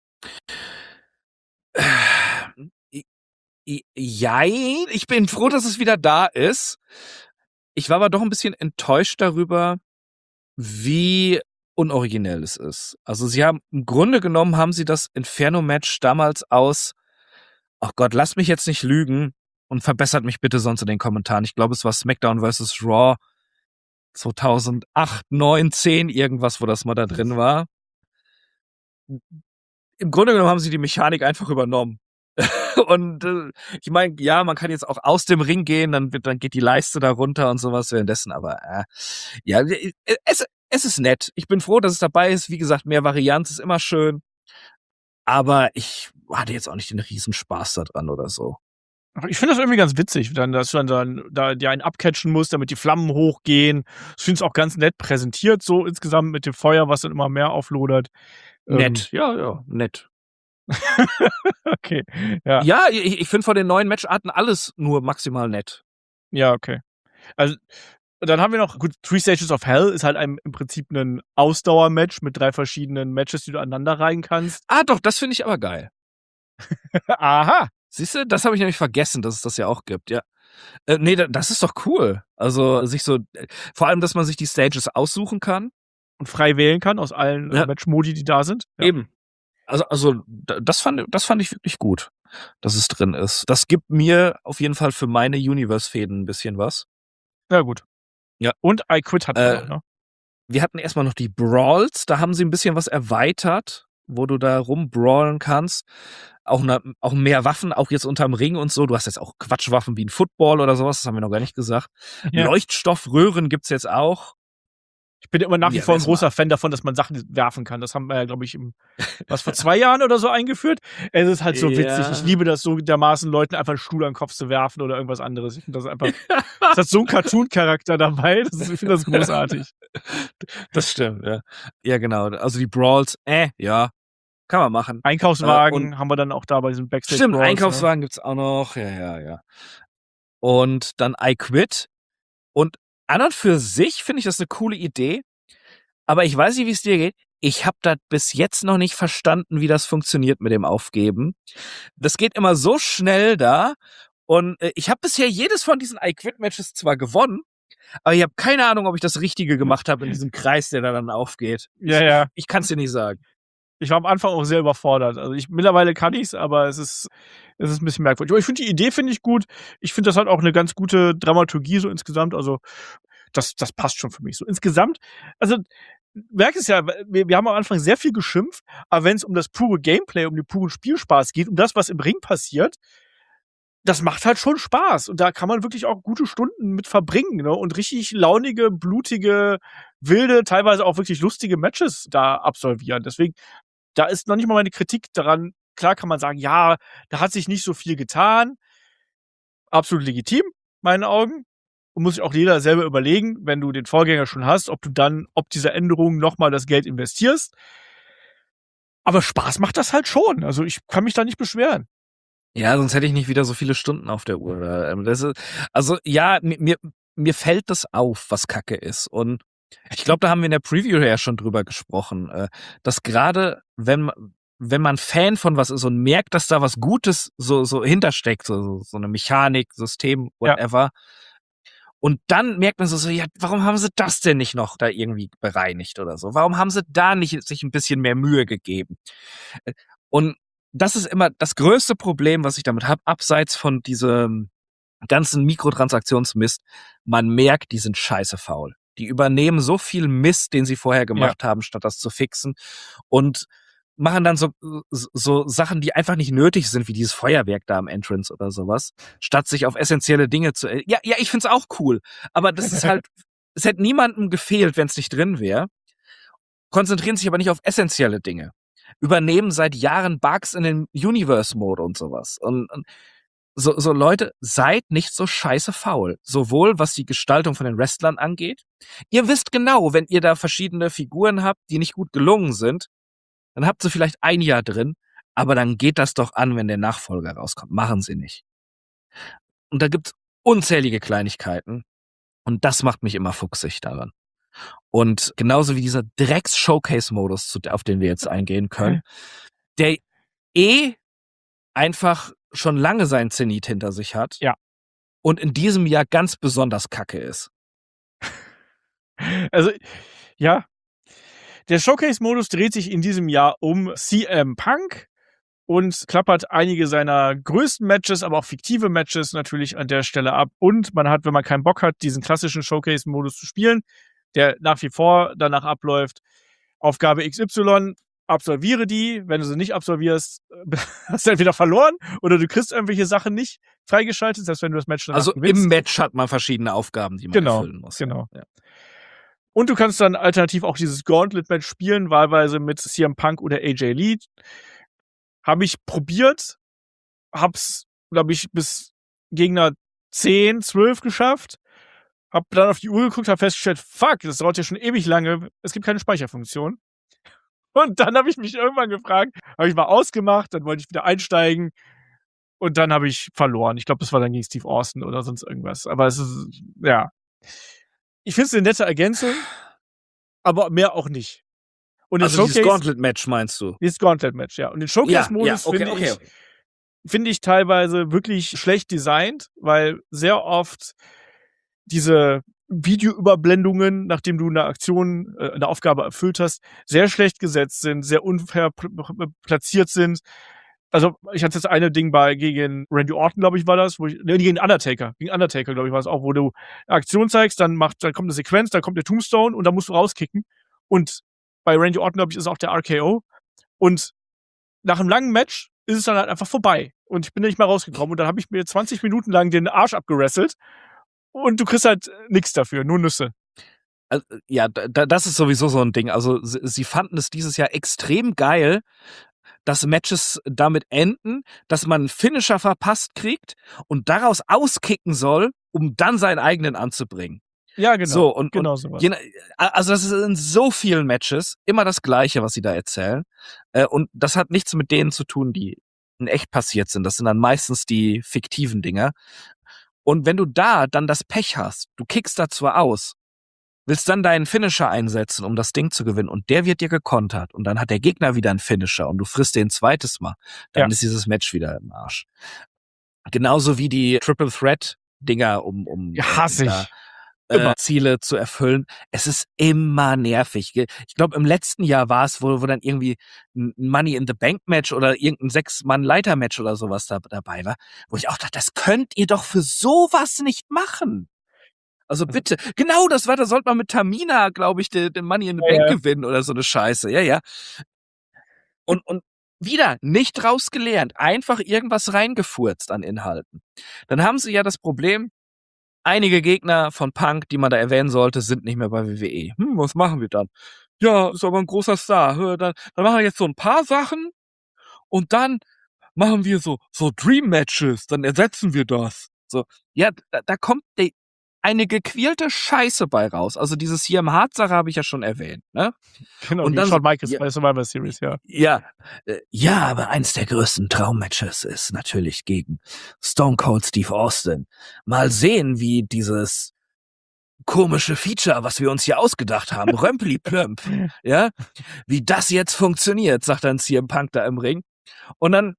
Speaker 3: Jein, ich bin froh, dass es wieder da ist. Ich war aber doch ein bisschen enttäuscht darüber, wie unoriginell es ist. Also im Grunde genommen haben sie das Inferno-Match damals oh Gott, lass mich jetzt nicht lügen, Und verbessert mich bitte sonst in den Kommentaren. Ich glaube, es war SmackDown vs. Raw 2008, 9, 10, irgendwas, wo das mal da drin war. Im Grunde genommen haben sie die Mechanik einfach übernommen. Und ich meine, ja, man kann jetzt auch aus dem Ring gehen, dann geht die Leiste da runter und sowas währenddessen, aber ja, es ist nett. Ich bin froh, dass es dabei ist. Wie gesagt, mehr Varianz ist immer schön. Aber ich hatte jetzt auch nicht den Riesenspaß da dran oder so.
Speaker 2: Ich finde das irgendwie ganz witzig, dass du dann da dir einen abcatchen musst, damit die Flammen hochgehen. Ich finde es auch ganz nett präsentiert, so insgesamt mit dem Feuer, was dann immer mehr auflodert.
Speaker 3: Nett, ja, nett.
Speaker 2: Okay, ja.
Speaker 3: Ja, ich finde von den neuen Matcharten alles nur maximal nett.
Speaker 2: Ja, okay. Also, dann haben wir noch, gut, Three Stages of Hell ist halt im Prinzip ein Ausdauermatch mit 3 verschiedenen Matches, die du aneinander reihen kannst.
Speaker 3: Doch, das finde ich aber geil.
Speaker 2: Aha!
Speaker 3: Siehst du, das habe ich nämlich vergessen, dass es das ja auch gibt, ja. Nee, das ist doch cool. Also sich so, vor allem, dass man sich die Stages aussuchen kann.
Speaker 2: Und frei wählen kann aus allen Match-Modi, die da sind.
Speaker 3: Ja. Eben. Also das fand ich wirklich gut, dass es drin ist. Das gibt mir auf jeden Fall für meine Universe-Fäden ein bisschen was.
Speaker 2: Ja, gut.
Speaker 3: Ja.
Speaker 2: Und I Quit hatten wir noch, ne?
Speaker 3: Wir hatten erstmal noch die Brawls, da haben sie ein bisschen was erweitert, wo du da rumbrawlen kannst. Auch mehr Waffen, auch jetzt unterm Ring und so. Du hast jetzt auch Quatschwaffen wie ein Football oder sowas, das haben wir noch gar nicht gesagt. Ja. Leuchtstoffröhren gibt's jetzt auch.
Speaker 2: Ich bin immer nach wie vor ein großer Fan davon, dass man Sachen werfen kann. Das haben wir ja, glaube ich, vor 2 Jahren oder so eingeführt. Es ist halt so witzig. Ich liebe das so dermaßen, Leuten einfach einen Stuhl an den Kopf zu werfen oder irgendwas anderes. Ich finde das einfach, es hat so einen Cartoon-Charakter dabei. Ich finde das großartig.
Speaker 3: Das stimmt, ja. Ja, genau. Also die Brawls, ja, kann man machen.
Speaker 2: Einkaufswagen haben wir dann auch da bei diesem Backstage.
Speaker 3: Stimmt, Brawls, Einkaufswagen gibt's auch noch. Ja. Und dann I Quit. Und an und für sich finde ich das eine coole Idee, aber ich weiß nicht, wie es dir geht. Ich habe das bis jetzt noch nicht verstanden, wie das funktioniert mit dem Aufgeben. Das geht immer so schnell da und ich habe bisher jedes von diesen I-Quit-Matches zwar gewonnen, aber ich habe keine Ahnung, ob ich das Richtige gemacht habe in diesem Kreis, der da dann aufgeht.
Speaker 2: Ja.
Speaker 3: Ich kann es dir nicht sagen.
Speaker 2: Ich war am Anfang auch sehr überfordert. Also mittlerweile kann ich's, aber es ist ein bisschen merkwürdig. Aber ich finde die Idee ich gut. Ich finde, das hat auch eine ganz gute Dramaturgie so insgesamt. Also das passt schon für mich so. Insgesamt, also merkst es ja, wir haben am Anfang sehr viel geschimpft, aber wenn es um das pure Gameplay, um den puren Spielspaß geht, um das, was im Ring passiert, das macht halt schon Spaß. Und da kann man wirklich auch gute Stunden mit verbringen, ne? Und richtig launige, blutige, wilde, teilweise auch wirklich lustige Matches da absolvieren. Deswegen, da ist noch nicht mal meine Kritik daran. Klar kann man sagen, ja, da hat sich nicht so viel getan. Absolut legitim, meinen Augen. Und muss sich auch jeder selber überlegen, wenn du den Vorgänger schon hast, ob diese Änderungen nochmal das Geld investierst. Aber Spaß macht das halt schon. Also ich kann mich da nicht beschweren.
Speaker 3: Ja, sonst hätte ich nicht wieder so viele Stunden auf der Uhr. Mir fällt das auf, was Kacke ist. Und ich glaube, da haben wir in der Preview ja schon drüber gesprochen, dass gerade wenn man Fan von was ist und merkt, dass da was Gutes so hintersteckt, so eine Mechanik, System, whatever. Ja. Und dann merkt man so, ja, warum haben sie das denn nicht noch da irgendwie bereinigt oder so? Warum haben sie da nicht sich ein bisschen mehr Mühe gegeben? Und das ist immer das größte Problem, was ich damit habe, abseits von diesem ganzen Mikrotransaktionsmist. Man merkt, die sind scheiße faul. Die übernehmen so viel Mist, den sie vorher gemacht haben, statt das zu fixen. Und machen dann so Sachen, die einfach nicht nötig sind, wie dieses Feuerwerk da am Entrance oder sowas, statt sich auf essentielle Dinge zu... Ja, ich find's auch cool, aber das ist halt... Es hätte niemandem gefehlt, wenn es nicht drin wäre. Konzentrieren sich aber nicht auf essentielle Dinge. Übernehmen seit Jahren Bugs in den Universe-Mode und sowas. Und so Leute, seid nicht so scheiße faul. Sowohl was die Gestaltung von den Wrestlern angeht. Ihr wisst genau, wenn ihr da verschiedene Figuren habt, die nicht gut gelungen sind, dann habt ihr vielleicht ein Jahr drin, aber dann geht das doch an, wenn der Nachfolger rauskommt. Machen sie nicht. Und da gibt's unzählige Kleinigkeiten. Und das macht mich immer fuchsig daran. Und genauso wie dieser Drecks-Showcase-Modus, auf den wir jetzt eingehen können, der einfach schon lange seinen Zenit hinter sich hat.
Speaker 2: Ja.
Speaker 3: Und in diesem Jahr ganz besonders kacke ist.
Speaker 2: Also, ja. Der Showcase-Modus dreht sich in diesem Jahr um CM Punk und klappert einige seiner größten Matches, aber auch fiktive Matches natürlich an der Stelle ab. Und man hat, wenn man keinen Bock hat, diesen klassischen Showcase-Modus zu spielen, der nach wie vor danach abläuft, Aufgabe XY, absolviere die. Wenn du sie nicht absolvierst, hast du entweder verloren oder du kriegst irgendwelche Sachen nicht freigeschaltet, selbst wenn du das Match danach
Speaker 3: Also
Speaker 2: gewinnst.
Speaker 3: im Match hat man verschiedene Aufgaben, die man erfüllen muss.
Speaker 2: Genau.
Speaker 3: Ja.
Speaker 2: Und du kannst dann alternativ auch dieses Gauntlet-Match spielen, wahlweise mit CM Punk oder AJ Lee. Habe ich probiert, hab's, glaube ich, bis Gegner 10, 12 geschafft. Hab dann auf die Uhr geguckt, hab festgestellt, fuck, das dauert ja schon ewig lange, es gibt keine Speicherfunktion. Und dann habe ich mich irgendwann gefragt, habe ich mal ausgemacht, dann wollte ich wieder einsteigen und dann habe ich verloren. Ich glaube, das war dann gegen Steve Austin oder sonst irgendwas. Aber es ist, ja. Ich finde es eine nette Ergänzung, aber mehr auch nicht. Und
Speaker 3: also dieses Gauntlet-Match meinst du?
Speaker 2: Dieses Gauntlet-Match, ja. Und den Showcase-Modus finde ich teilweise wirklich schlecht designt, weil sehr oft diese Videoüberblendungen, nachdem du eine Aktion, eine Aufgabe erfüllt hast, sehr schlecht gesetzt sind, sehr unfair platziert sind. Also, ich hatte jetzt eine Ding gegen Randy Orton, glaube ich, war das, gegen Undertaker. Gegen Undertaker, glaube ich, war es auch, wo du eine Aktion zeigst, dann kommt eine Sequenz, dann kommt der Tombstone und dann musst du rauskicken. Und bei Randy Orton, glaube ich, ist auch der RKO. Und nach einem langen Match ist es dann halt einfach vorbei. Und ich bin nicht mehr rausgekommen. Und dann habe ich mir 20 Minuten lang den Arsch abgerasselt. Und du kriegst halt nichts dafür, nur Nüsse.
Speaker 3: Also, ja, das ist sowieso so ein Ding. Also sie fanden es dieses Jahr extrem geil, dass Matches damit enden, dass man einen Finisher verpasst kriegt und daraus auskicken soll, um dann seinen eigenen anzubringen.
Speaker 2: Ja, genau.
Speaker 3: So, und
Speaker 2: sowas.
Speaker 3: Also das ist in so vielen Matches immer das Gleiche, was sie da erzählen. Und das hat nichts mit denen zu tun, die in echt passiert sind. Das sind dann meistens die fiktiven Dinger. Und wenn du da dann das Pech hast, du kickst da zwar aus, willst dann deinen Finisher einsetzen, um das Ding zu gewinnen, und der wird dir gekontert und dann hat der Gegner wieder einen Finisher und du frisst den ein zweites Mal, dann ist dieses Match wieder im Arsch. Genauso wie die Triple Threat Dinger, um
Speaker 2: hasse ich.
Speaker 3: Ziele zu erfüllen. Es ist immer nervig. Ich glaube, im letzten Jahr war es, wo dann irgendwie ein Money in the Bank Match oder irgendein 6-Mann-Leiter-Match oder sowas dabei war, wo ich auch dachte, das könnt ihr doch für sowas nicht machen. Also bitte, genau, da sollte man mit Tamina, glaube ich, den Money in the Bank gewinnen oder so eine Scheiße. Ja. Und wieder nicht rausgelernt, einfach irgendwas reingefurzt an Inhalten. Dann haben sie ja das Problem, einige Gegner von Punk, die man da erwähnen sollte, sind nicht mehr bei WWE. Was machen wir dann? Ja, ist aber ein großer Star. Dann machen wir jetzt so ein paar Sachen und dann machen wir so Dream-Matches, dann ersetzen wir das. So, ja, da kommt eine gequälte Scheiße bei raus. Also dieses hier im Hart-Sache habe ich ja schon erwähnt, ne?
Speaker 2: Genau, und dann Shawn Michaels bei Survivor Series, ja.
Speaker 3: Ja, aber eins der größten Traummatches ist natürlich gegen Stone Cold Steve Austin. Mal sehen, wie dieses komische Feature, was wir uns hier ausgedacht haben, Römpeli-Plömp, ja, wie das jetzt funktioniert, sagt dann CM Punk da im Ring. Und dann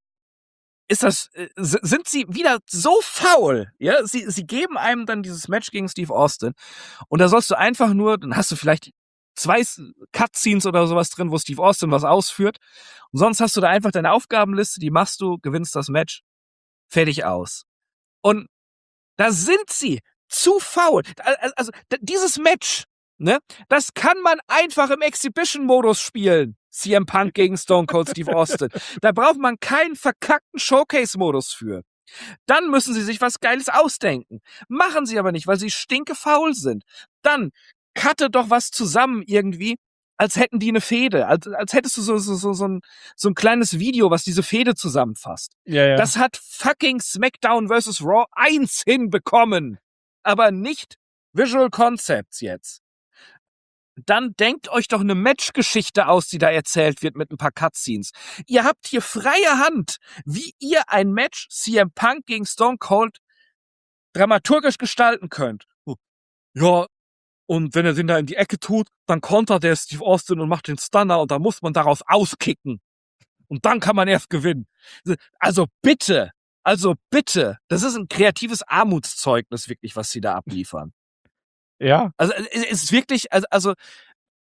Speaker 3: sind sie wieder so faul, ja? Sie geben einem dann dieses Match gegen Steve Austin und da sollst du einfach nur, dann hast du vielleicht 2 Cutscenes oder sowas drin, wo Steve Austin was ausführt und sonst hast du da einfach deine Aufgabenliste, die machst du, gewinnst das Match, fertig aus. Und da sind sie zu faul. Also dieses Match, ne, das kann man einfach im Exhibition-Modus spielen. CM Punk gegen Stone Cold Steve Austin. Da braucht man keinen verkackten Showcase-Modus für. Dann müssen sie sich was Geiles ausdenken. Machen sie aber nicht, weil sie stinkefaul sind. Dann cutte doch was zusammen irgendwie, als hätten die eine Fehde. Als hättest du so ein kleines Video, was diese Fehde zusammenfasst.
Speaker 2: Ja.
Speaker 3: Das hat fucking SmackDown vs. Raw 1 hinbekommen. Aber nicht Visual Concepts jetzt. Dann denkt euch doch eine Matchgeschichte aus, die da erzählt wird mit ein paar Cutscenes. Ihr habt hier freie Hand, wie ihr ein Match CM Punk gegen Stone Cold dramaturgisch gestalten könnt. Ja, und wenn er den da in die Ecke tut, dann kontert der Steve Austin und macht den Stunner und dann muss man daraus auskicken. Und dann kann man erst gewinnen. Also bitte, das ist ein kreatives Armutszeugnis wirklich, was sie da abliefern.
Speaker 2: Ja.
Speaker 3: Also es ist wirklich, also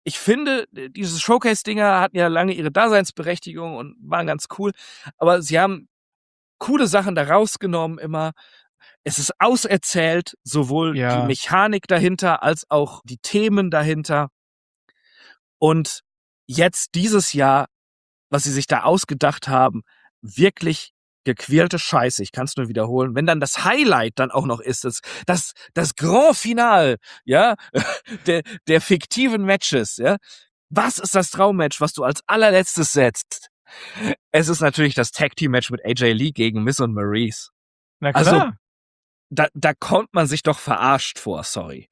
Speaker 3: ich finde, diese Showcase-Dinger hatten ja lange ihre Daseinsberechtigung und waren ganz cool, aber sie haben coole Sachen da rausgenommen immer. Es ist auserzählt, sowohl die Mechanik dahinter als auch die Themen dahinter. Und jetzt dieses Jahr, was sie sich da ausgedacht haben, wirklich gequälte Scheiße. Ich kann es nur wiederholen. Wenn dann das Highlight dann auch noch ist, das Grand Finale, ja, der fiktiven Matches, ja. Was ist das Traummatch, was du als allerletztes setzt? Es ist natürlich das Tag-Team-Match mit AJ Lee gegen Miz und Maurice.
Speaker 2: Na klar.
Speaker 3: Also, da kommt man sich doch verarscht vor, sorry.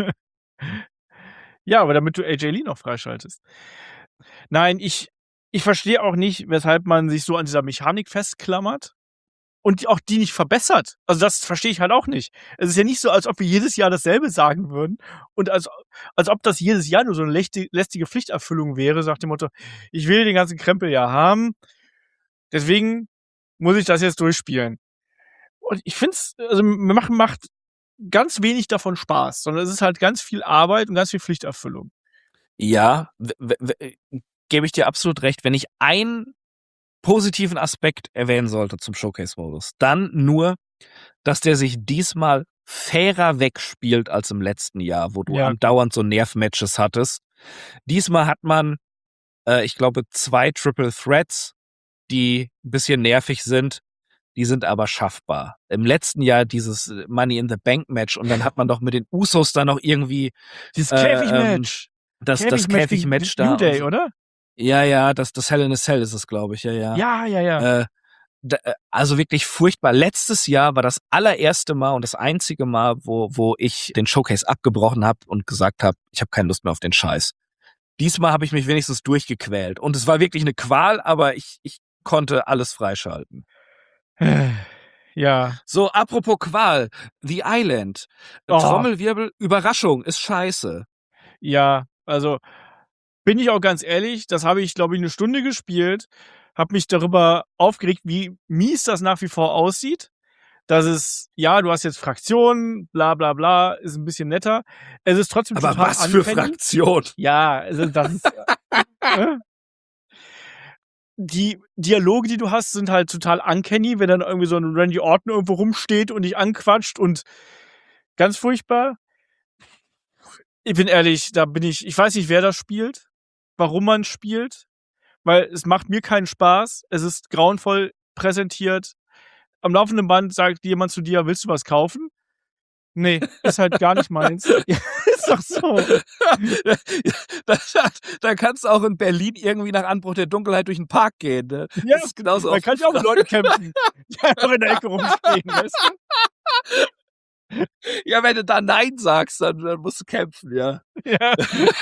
Speaker 2: Ja, aber damit du AJ Lee noch freischaltest. Nein, ich verstehe auch nicht, weshalb man sich so an dieser Mechanik festklammert und auch die nicht verbessert. Also das verstehe ich halt auch nicht. Es ist ja nicht so, als ob wir jedes Jahr dasselbe sagen würden und als ob das jedes Jahr nur so eine lästige Pflichterfüllung wäre, sagt dem Motto, ich will den ganzen Krempel ja haben, deswegen muss ich das jetzt durchspielen. Und ich finde es, also macht ganz wenig davon Spaß, sondern es ist halt ganz viel Arbeit und ganz viel Pflichterfüllung.
Speaker 3: Ja, gebe ich dir absolut recht. Wenn ich einen positiven Aspekt erwähnen sollte zum Showcase-Modus, dann nur, dass der sich diesmal fairer wegspielt als im letzten Jahr, wo du andauernd so Nerv-Matches hattest. Diesmal hat man, ich glaube, 2 Triple Threats, die ein bisschen nervig sind. Die sind aber schaffbar. Im letzten Jahr dieses Money in the Bank Match und dann hat man doch mit den Usos da noch irgendwie
Speaker 2: dieses Käfig-Match.
Speaker 3: Das Käfig-Match da.
Speaker 2: New Day, oder?
Speaker 3: Ja, das Hell in a Cell ist es, glaube ich. Ja. Also wirklich furchtbar. Letztes Jahr war das allererste Mal und das einzige Mal, wo ich den Showcase abgebrochen habe und gesagt habe, ich habe keine Lust mehr auf den Scheiß. Diesmal habe ich mich wenigstens durchgequält. Und es war wirklich eine Qual, aber ich konnte alles freischalten.
Speaker 2: Ja.
Speaker 3: So, apropos Qual. The Island. Trommelwirbel, Überraschung, ist scheiße.
Speaker 2: Ja, also bin ich auch ganz ehrlich, das habe ich, glaube ich, 1 Stunde gespielt, habe mich darüber aufgeregt, wie mies das nach wie vor aussieht. Das ist, ja, du hast jetzt Fraktionen, bla bla bla, ist ein bisschen netter. Es ist trotzdem
Speaker 3: aber
Speaker 2: total
Speaker 3: was für Fraktion?
Speaker 2: Ja, also das ist die Dialoge, die du hast, sind halt total uncanny, wenn dann irgendwie so ein Randy Orton irgendwo rumsteht und dich anquatscht und ganz furchtbar. Ich bin ehrlich, ich weiß nicht, wer das spielt, warum man spielt, weil es macht mir keinen Spaß. Es ist grauenvoll präsentiert. Am laufenden Band sagt jemand zu dir, willst du was kaufen? Nee, ist halt gar nicht meins. Ist doch so.
Speaker 3: Da kannst du auch in Berlin irgendwie nach Anbruch der Dunkelheit durch den Park gehen. Ne?
Speaker 2: Ja,
Speaker 3: das ist genauso.
Speaker 2: Da kannst du auch mit Leuten kämpfen, die einfach in der Ecke rumstehen, weißt du?
Speaker 3: Ja, wenn du da Nein sagst, dann musst du kämpfen, ja.
Speaker 2: Ja.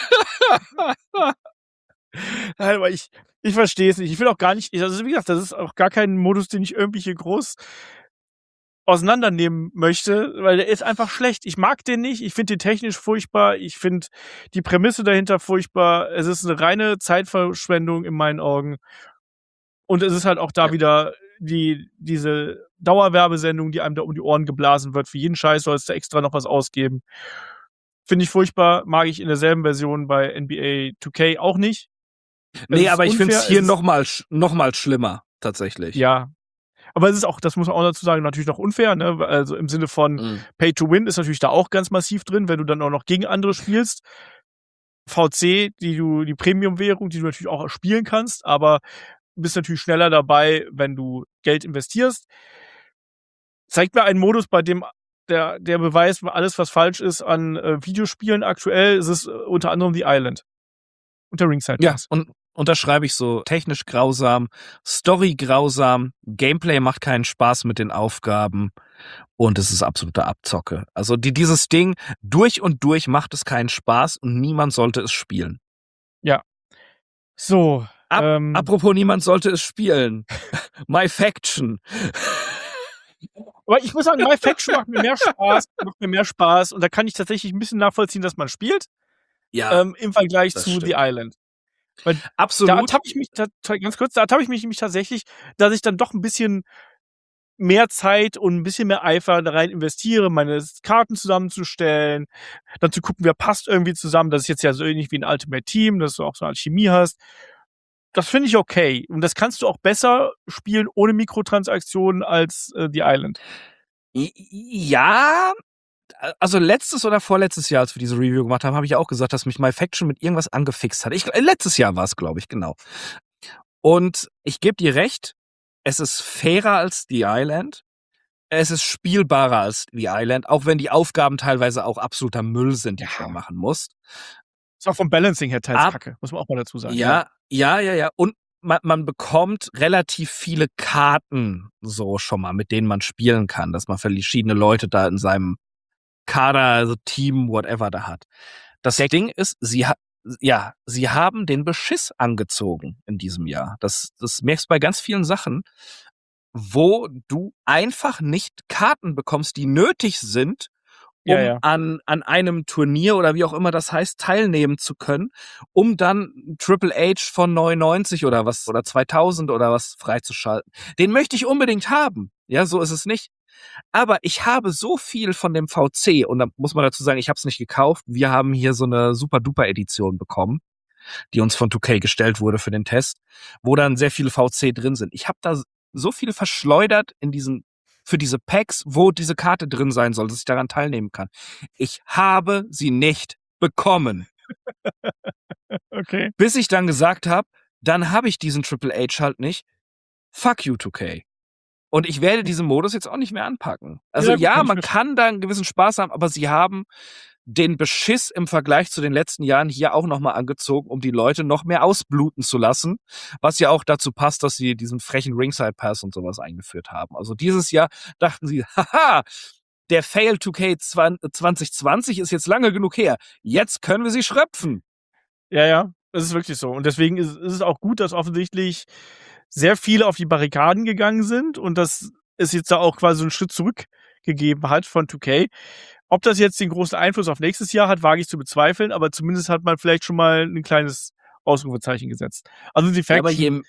Speaker 2: Nein, aber ich verstehe es nicht. Ich will auch gar nicht, also wie gesagt, das ist auch gar kein Modus, den ich irgendwie hier groß auseinandernehmen möchte, weil der ist einfach schlecht. Ich mag den nicht. Ich finde den technisch furchtbar. Ich finde die Prämisse dahinter furchtbar. Es ist eine reine Zeitverschwendung in meinen Augen. Und es ist halt auch da wieder diese Dauerwerbesendung, die einem da um die Ohren geblasen wird. Für jeden Scheiß sollst du extra noch was ausgeben. Finde ich furchtbar. Mag ich in derselben Version bei NBA 2K auch nicht.
Speaker 3: Nee, aber ich finde es hier noch mal schlimmer, tatsächlich.
Speaker 2: Ja. Aber es ist auch, das muss man auch dazu sagen, natürlich noch unfair, ne? Also im Sinne von Pay to Win ist natürlich da auch ganz massiv drin, wenn du dann auch noch gegen andere spielst. VC, die Premium-Währung, die du natürlich auch spielen kannst, aber du bist natürlich schneller dabei, wenn du Geld investierst. Zeigt mir einen Modus, bei dem der beweist, alles, was falsch ist an Videospielen aktuell, ist es unter anderem The Island. Unter Ringside Pass.
Speaker 3: Ja, und unterschreibe ich so. Technisch grausam, Story grausam, Gameplay macht keinen Spaß mit den Aufgaben und es ist absolute Abzocke. Also dieses Ding, durch und durch macht es keinen Spaß und niemand sollte es spielen.
Speaker 2: Ja. So.
Speaker 3: Apropos niemand sollte es spielen. My Faction.
Speaker 2: Aber ich muss sagen, My Faction macht mir mehr Spaß und da kann ich tatsächlich ein bisschen nachvollziehen, dass man spielt.
Speaker 3: Ja.
Speaker 2: Im Vergleich zu
Speaker 3: stimmt.
Speaker 2: The Island. Weil
Speaker 3: absolut.
Speaker 2: Da ertappe ich mich tatsächlich, dass ich dann doch ein bisschen mehr Zeit und ein bisschen mehr Eifer da rein investiere, meine Karten zusammenzustellen, dann zu gucken, wer passt irgendwie zusammen. Das ist jetzt ja so ähnlich wie ein Ultimate Team, dass du auch so Alchemie hast. Das finde ich okay. Und das kannst du auch besser spielen ohne Mikrotransaktionen als The Island.
Speaker 3: Ja, also letztes oder vorletztes Jahr, als wir diese Review gemacht haben, habe ich ja auch gesagt, dass mich My Faction mit irgendwas angefixt hat. Letztes Jahr war es, glaube ich, genau. Und ich gebe dir recht, es ist fairer als The Island. Es ist spielbarer als The Island, auch wenn die Aufgaben teilweise auch absoluter Müll sind, die du da machen musst.
Speaker 2: Ist auch vom Balancing her teils kacke, muss man auch mal dazu sagen.
Speaker 3: Ja. Und man bekommt relativ viele Karten so schon mal, mit denen man spielen kann, dass man verschiedene Leute da in seinem Kader, also Team, whatever da hat. Das Ding ist, sie haben den Beschiss angezogen in diesem Jahr. Das merkst du bei ganz vielen Sachen, wo du einfach nicht Karten bekommst, die nötig sind, um an einem Turnier oder wie auch immer das heißt, teilnehmen zu können, um dann Triple H von 99 oder was oder 2000 oder was freizuschalten. Den möchte ich unbedingt haben. Ja, so ist es nicht. Aber ich habe so viel von dem VC und da muss man dazu sagen, ich habe es nicht gekauft. Wir haben hier so eine Super-Duper-Edition bekommen, die uns von 2K gestellt wurde für den Test, wo dann sehr viele VC drin sind. Ich habe da so viel verschleudert für diese Packs, wo diese Karte drin sein soll, dass ich daran teilnehmen kann. Ich habe sie nicht bekommen.
Speaker 2: Okay.
Speaker 3: Bis ich dann gesagt habe, dann habe ich diesen Triple H halt nicht. Fuck you, 2K. Und ich werde diesen Modus jetzt auch nicht mehr anpacken. Also ja, man kann da einen gewissen Spaß haben, aber sie haben den Beschiss im Vergleich zu den letzten Jahren hier auch nochmal angezogen, um die Leute noch mehr ausbluten zu lassen, was ja auch dazu passt, dass sie diesen frechen Ringside Pass und sowas eingeführt haben. Also dieses Jahr dachten sie, haha, der Fail 2K 2020 ist jetzt lange genug her. Jetzt können wir sie schröpfen.
Speaker 2: Ja, das ist wirklich so. Und deswegen ist es auch gut, dass offensichtlich sehr viele auf die Barrikaden gegangen sind und dass es jetzt da auch quasi so einen Schritt zurückgegeben hat von 2K. Ob das jetzt den großen Einfluss auf nächstes Jahr hat, wage ich zu bezweifeln, aber zumindest hat man vielleicht schon mal ein kleines Ausrufezeichen gesetzt. Also die Faction...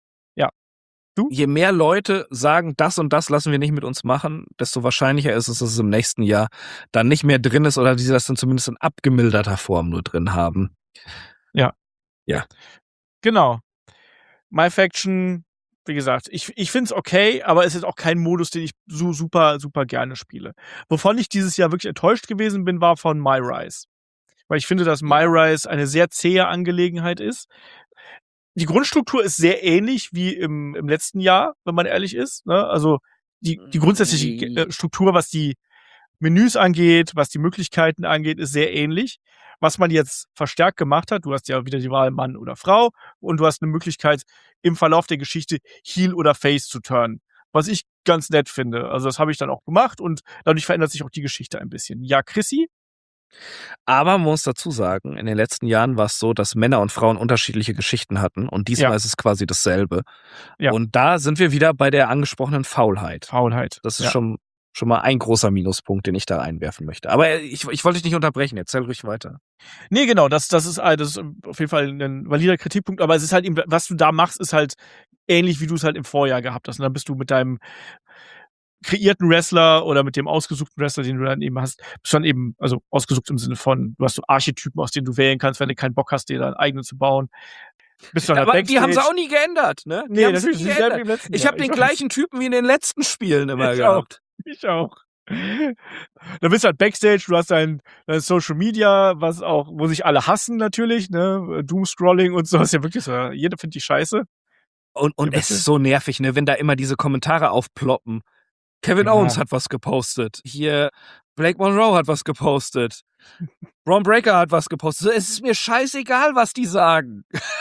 Speaker 2: Je
Speaker 3: mehr Leute sagen, das und das lassen wir nicht mit uns machen, desto wahrscheinlicher ist es, dass es im nächsten Jahr dann nicht mehr drin ist oder die das dann zumindest in abgemilderter Form nur drin haben.
Speaker 2: Ja.
Speaker 3: Ja.
Speaker 2: Genau. My Faction, wie gesagt, ich finde es okay, aber es ist auch kein Modus, den ich so super, super gerne spiele. Wovon ich dieses Jahr wirklich enttäuscht gewesen bin, war von My Rise. Weil ich finde, dass My Rise eine sehr zähe Angelegenheit ist. Die Grundstruktur ist sehr ähnlich wie im letzten Jahr, wenn man ehrlich ist. Ne? Also die grundsätzliche Struktur, was die Menüs angeht, was die Möglichkeiten angeht, ist sehr ähnlich. Was man jetzt verstärkt gemacht hat, du hast ja wieder die Wahl Mann oder Frau und du hast eine Möglichkeit, im Verlauf der Geschichte Heel oder Face zu turnen. Was ich ganz nett finde. Also das habe ich dann auch gemacht und dadurch verändert sich auch die Geschichte ein bisschen. Ja, Chrissy?
Speaker 3: Aber man muss dazu sagen, in den letzten Jahren war es so, dass Männer und Frauen unterschiedliche Geschichten hatten und diesmal ist es quasi dasselbe. Ja. Und da sind wir wieder bei der angesprochenen Faulheit. Das ist schon mal ein großer Minuspunkt, den ich da einwerfen möchte. Aber ich wollte dich nicht unterbrechen, erzähl ruhig weiter. Nee,
Speaker 2: genau, das ist auf jeden Fall ein valider Kritikpunkt, aber es ist halt eben, was du da machst, ist halt ähnlich, wie du es halt im Vorjahr gehabt hast. Und dann bist du mit deinem kreierten Wrestler oder mit dem ausgesuchten Wrestler, den du dann eben hast, bist dann eben, also ausgesucht im Sinne von, du hast so Archetypen, aus denen du wählen kannst, wenn du keinen Bock hast, dir deinen eigenen zu bauen.
Speaker 3: Bist dann halt aber die haben sie auch nie geändert, ne?
Speaker 2: Nee, natürlich nicht geändert.
Speaker 3: Ich habe den gleichen Typen wie in den letzten Spielen immer gehabt.
Speaker 2: Ich auch. Da bist du halt Backstage, du hast dein Social Media, wo sich alle hassen natürlich, ne? Doomscrolling und so, ist ja wirklich so, jeder findet die scheiße.
Speaker 3: Und es ist so nervig, ne, wenn da immer diese Kommentare aufploppen. Kevin Owens hat was gepostet. Hier, Blake Monroe hat was gepostet. Braun Breaker hat was gepostet. Es ist mir scheißegal, was die sagen.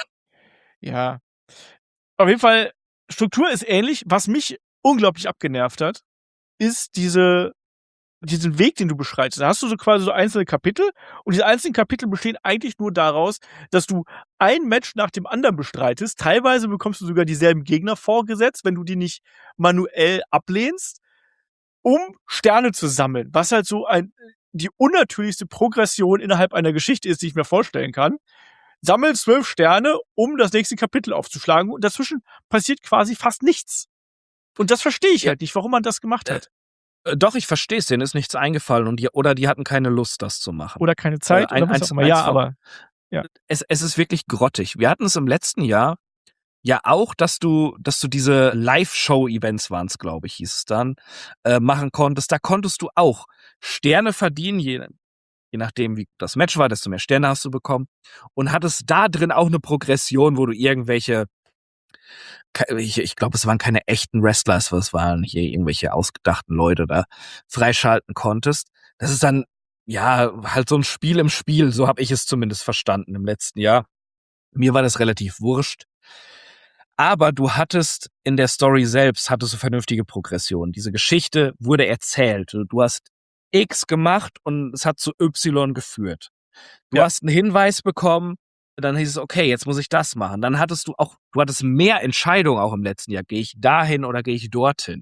Speaker 2: Ja. Auf jeden Fall, Struktur ist ähnlich. Was mich unglaublich abgenervt hat, ist diesen Weg, den du beschreitest. Da hast du so quasi so einzelne Kapitel und diese einzelnen Kapitel bestehen eigentlich nur daraus, dass du ein Match nach dem anderen bestreitest. Teilweise bekommst du sogar dieselben Gegner vorgesetzt, wenn du die nicht manuell ablehnst, um Sterne zu sammeln, was halt so die unnatürlichste Progression innerhalb einer Geschichte ist, die ich mir vorstellen kann. Sammel 12 Sterne, um das nächste Kapitel aufzuschlagen und dazwischen passiert quasi fast nichts. Und das verstehe ich halt nicht, warum man das gemacht hat.
Speaker 3: Doch, ich verstehe es, denen ist nichts eingefallen oder die hatten keine Lust, das zu machen.
Speaker 2: Oder keine Zeit oder was auch immer. Ja, aber
Speaker 3: es ist wirklich grottig. Wir hatten es im letzten Jahr ja auch, dass du diese Live-Show-Events waren es, glaube ich, hieß es dann, machen konntest. Da konntest du auch Sterne verdienen, je nachdem, wie das Match war, desto mehr Sterne hast du bekommen. Und hattest da drin auch eine Progression, wo du irgendwelche, ich glaube, es waren keine echten Wrestler, es waren hier irgendwelche ausgedachten Leute da freischalten konntest. Das ist dann, ja, halt so ein Spiel im Spiel, so habe ich es zumindest verstanden im letzten Jahr. Mir war das relativ wurscht. Aber du hattest in der Story selbst, hattest du vernünftige Progression. Diese Geschichte wurde erzählt. Du hast X gemacht und es hat zu Y geführt. Du hast einen Hinweis bekommen, dann hieß es, okay, jetzt muss ich das machen. Dann hattest du hattest mehr Entscheidungen auch im letzten Jahr. Gehe ich dahin oder gehe ich dorthin?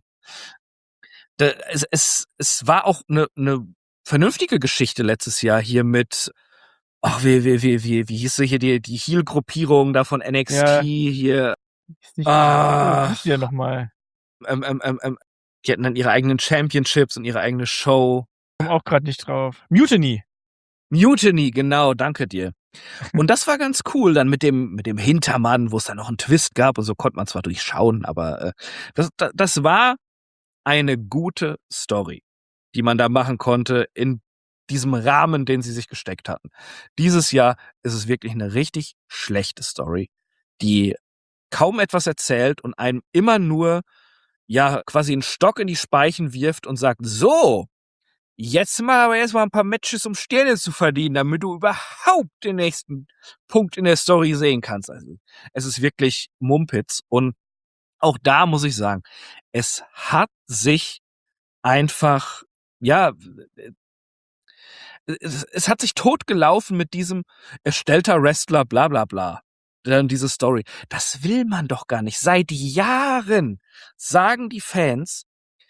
Speaker 3: Es war auch eine vernünftige Geschichte letztes Jahr hier mit, wie hieß sie hier, die Heel-Gruppierung da von NXT hier.
Speaker 2: Ist ja nochmal.
Speaker 3: Die hatten dann ihre eigenen Championships und ihre eigene Show.
Speaker 2: Komm auch gerade nicht drauf. Mutiny,
Speaker 3: genau, danke dir. Und das war ganz cool, dann mit dem Hintermann, wo es dann noch einen Twist gab und so konnte man zwar durchschauen, aber das war eine gute Story, die man da machen konnte in diesem Rahmen, den sie sich gesteckt hatten. Dieses Jahr ist es wirklich eine richtig schlechte Story, die kaum etwas erzählt und einem immer nur, ja, quasi einen Stock in die Speichen wirft und sagt, so, jetzt mal aber erstmal ein paar Matches, um Sterne zu verdienen, damit du überhaupt den nächsten Punkt in der Story sehen kannst. Also, es ist wirklich Mumpitz. Und auch da muss ich sagen, es hat sich einfach, ja, es hat sich totgelaufen mit diesem erstellter Wrestler, bla bla bla. Dann diese Story. Das will man doch gar nicht. Seit Jahren sagen die Fans,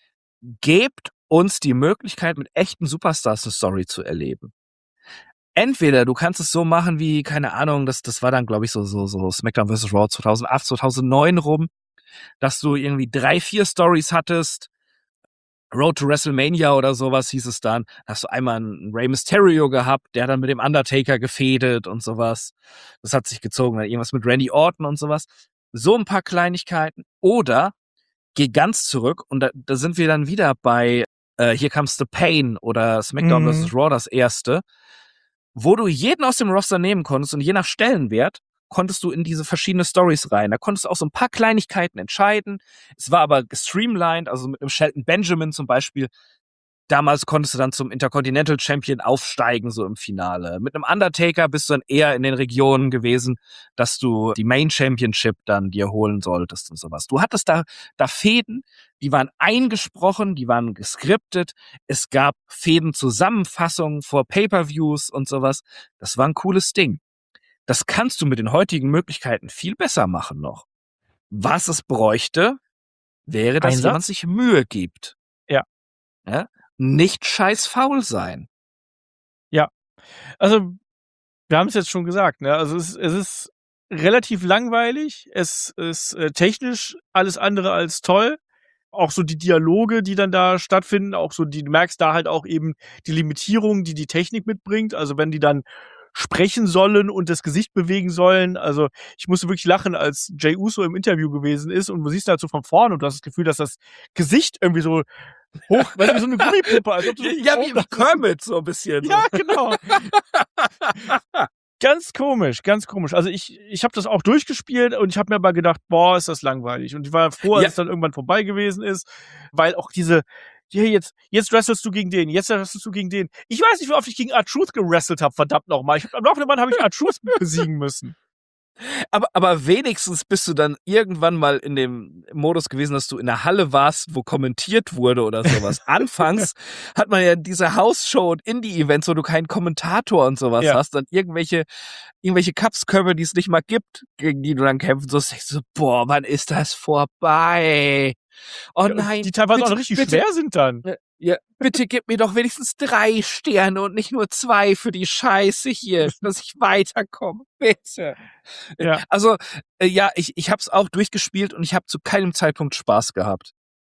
Speaker 3: gebt uns die Möglichkeit, mit echten Superstars eine Story zu erleben. Entweder du kannst es so machen wie, keine Ahnung, das war dann, glaube ich, so SmackDown vs. Raw 2008, 2009 rum, dass du irgendwie 3-4 Stories hattest, Road to WrestleMania oder sowas hieß es dann. Da hast du einmal einen Rey Mysterio gehabt, der hat dann mit dem Undertaker gefädet und sowas. Das hat sich gezogen, dann irgendwas mit Randy Orton und sowas. So ein paar Kleinigkeiten. Oder geh ganz zurück und da sind wir dann wieder bei Here Comes the Pain oder SmackDown vs. Raw, das erste, wo du jeden aus dem Roster nehmen konntest und je nach Stellenwert konntest du in diese verschiedenen Stories rein. Da konntest du auch so ein paar Kleinigkeiten entscheiden. Es war aber gestreamlined, also mit einem Shelton Benjamin zum Beispiel. Damals konntest du dann zum Intercontinental Champion aufsteigen, so im Finale. Mit einem Undertaker bist du dann eher in den Regionen gewesen, dass du die Main Championship dann dir holen solltest und sowas. Du hattest da Fäden, die waren eingesprochen, die waren geskriptet. Es gab Fäden-Zusammenfassungen vor Pay-Per-Views und sowas. Das war ein cooles Ding. Das kannst du mit den heutigen Möglichkeiten viel besser machen noch. Was es bräuchte, wäre, dass jemand sich Mühe gibt.
Speaker 2: Ja.
Speaker 3: Nicht scheiß faul sein.
Speaker 2: Ja. Also, wir haben es jetzt schon gesagt, ne? Also es ist relativ langweilig. Es ist technisch alles andere als toll. Auch so die Dialoge, die dann da stattfinden, auch so, du merkst da halt auch eben die Limitierung, die Technik mitbringt. Also wenn die dann sprechen sollen und das Gesicht bewegen sollen. Also ich musste wirklich lachen, als Jey Uso im Interview gewesen ist und du siehst halt so von vorne und du hast das Gefühl, dass das Gesicht irgendwie so hoch, weißt du, wie so eine Gummipuppe. Als ob du
Speaker 3: ja, wie Kermit so ein bisschen.
Speaker 2: Ja, genau. Ganz komisch, ganz komisch. Also ich habe das auch durchgespielt und ich habe mir aber gedacht, boah, ist das langweilig. Und ich war froh, als es dann irgendwann vorbei gewesen ist, weil auch jetzt wrestelst du gegen den, jetzt wrestelst du gegen den. Ich weiß nicht, wie oft ich gegen R-Truth gewrestelt habe, verdammt nochmal. Am laufenden Band habe ich R-Truth besiegen müssen.
Speaker 3: Aber wenigstens bist du dann irgendwann mal in dem Modus gewesen, dass du in der Halle warst, wo kommentiert wurde oder sowas. Anfangs hat man ja diese House-Show und Indie-Events, wo du keinen Kommentator und sowas hast, dann irgendwelche Cupskörbe, die es nicht mal gibt, gegen die du dann kämpfen sollst. Ich so, boah, wann ist das vorbei? Oh nein.
Speaker 2: Die teilweise auch richtig schwer sind dann.
Speaker 3: Ja, bitte gib mir doch wenigstens 3 Sterne und nicht nur 2 für die Scheiße hier, dass ich weiterkomme. Bitte.
Speaker 2: Ja.
Speaker 3: Also, ich hab's auch durchgespielt und ich habe zu keinem Zeitpunkt Spaß gehabt.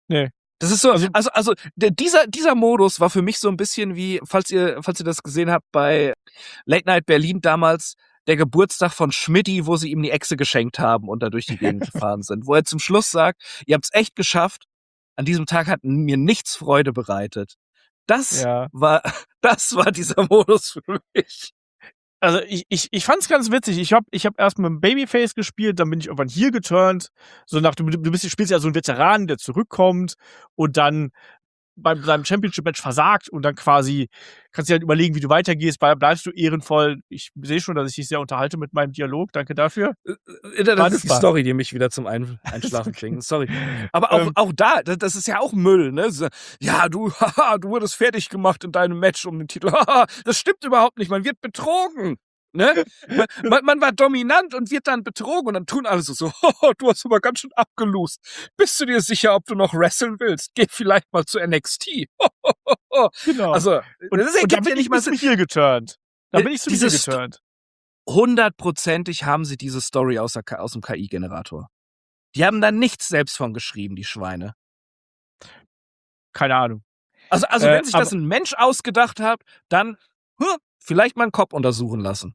Speaker 2: Nee.
Speaker 3: Das ist so, dieser Modus war für mich so ein bisschen wie, falls ihr das gesehen habt, bei Late Night Berlin damals, der Geburtstag von Schmidti, wo sie ihm die Echse geschenkt haben und da durch die Gegend gefahren sind. Wo er zum Schluss sagt, ihr habt's echt geschafft, an diesem Tag hat mir nichts Freude bereitet. Das war dieser Modus für mich.
Speaker 2: Also ich fand's ganz witzig. Ich hab erst mit dem Babyface gespielt, dann bin ich irgendwann hier geturnt. So nach, spielst ja so einen Veteran, der zurückkommt und dann bei seinem Championship-Match versagt und dann quasi kannst du halt überlegen, wie du weitergehst, bleibst du ehrenvoll. Ich sehe schon, dass ich dich sehr unterhalte mit meinem Dialog. Danke dafür.
Speaker 3: Das ist die Story, die mich wieder zum Einschlafen bringt. Sorry. Aber auch das ist ja auch Müll, ne? Ja, du wurdest fertig gemacht in deinem Match um den Titel. Das stimmt überhaupt nicht. Man wird betrogen. Ne? Man war dominant und wird dann betrogen und dann tun alle so, du hast aber ganz schön abgelost. Bist du dir sicher, ob du noch wresteln willst? Geh vielleicht mal zu NXT.
Speaker 2: Genau.
Speaker 3: Also,
Speaker 2: und da bin ich zum Heel geturnt. Da bin ich zum Heel geturnt.
Speaker 3: 100%ig haben sie diese Story aus dem KI-Generator. Die haben da nichts selbst von geschrieben, die Schweine.
Speaker 2: Keine Ahnung.
Speaker 3: Also wenn sich das ein Mensch ausgedacht hat, dann vielleicht mal einen Kopf untersuchen lassen.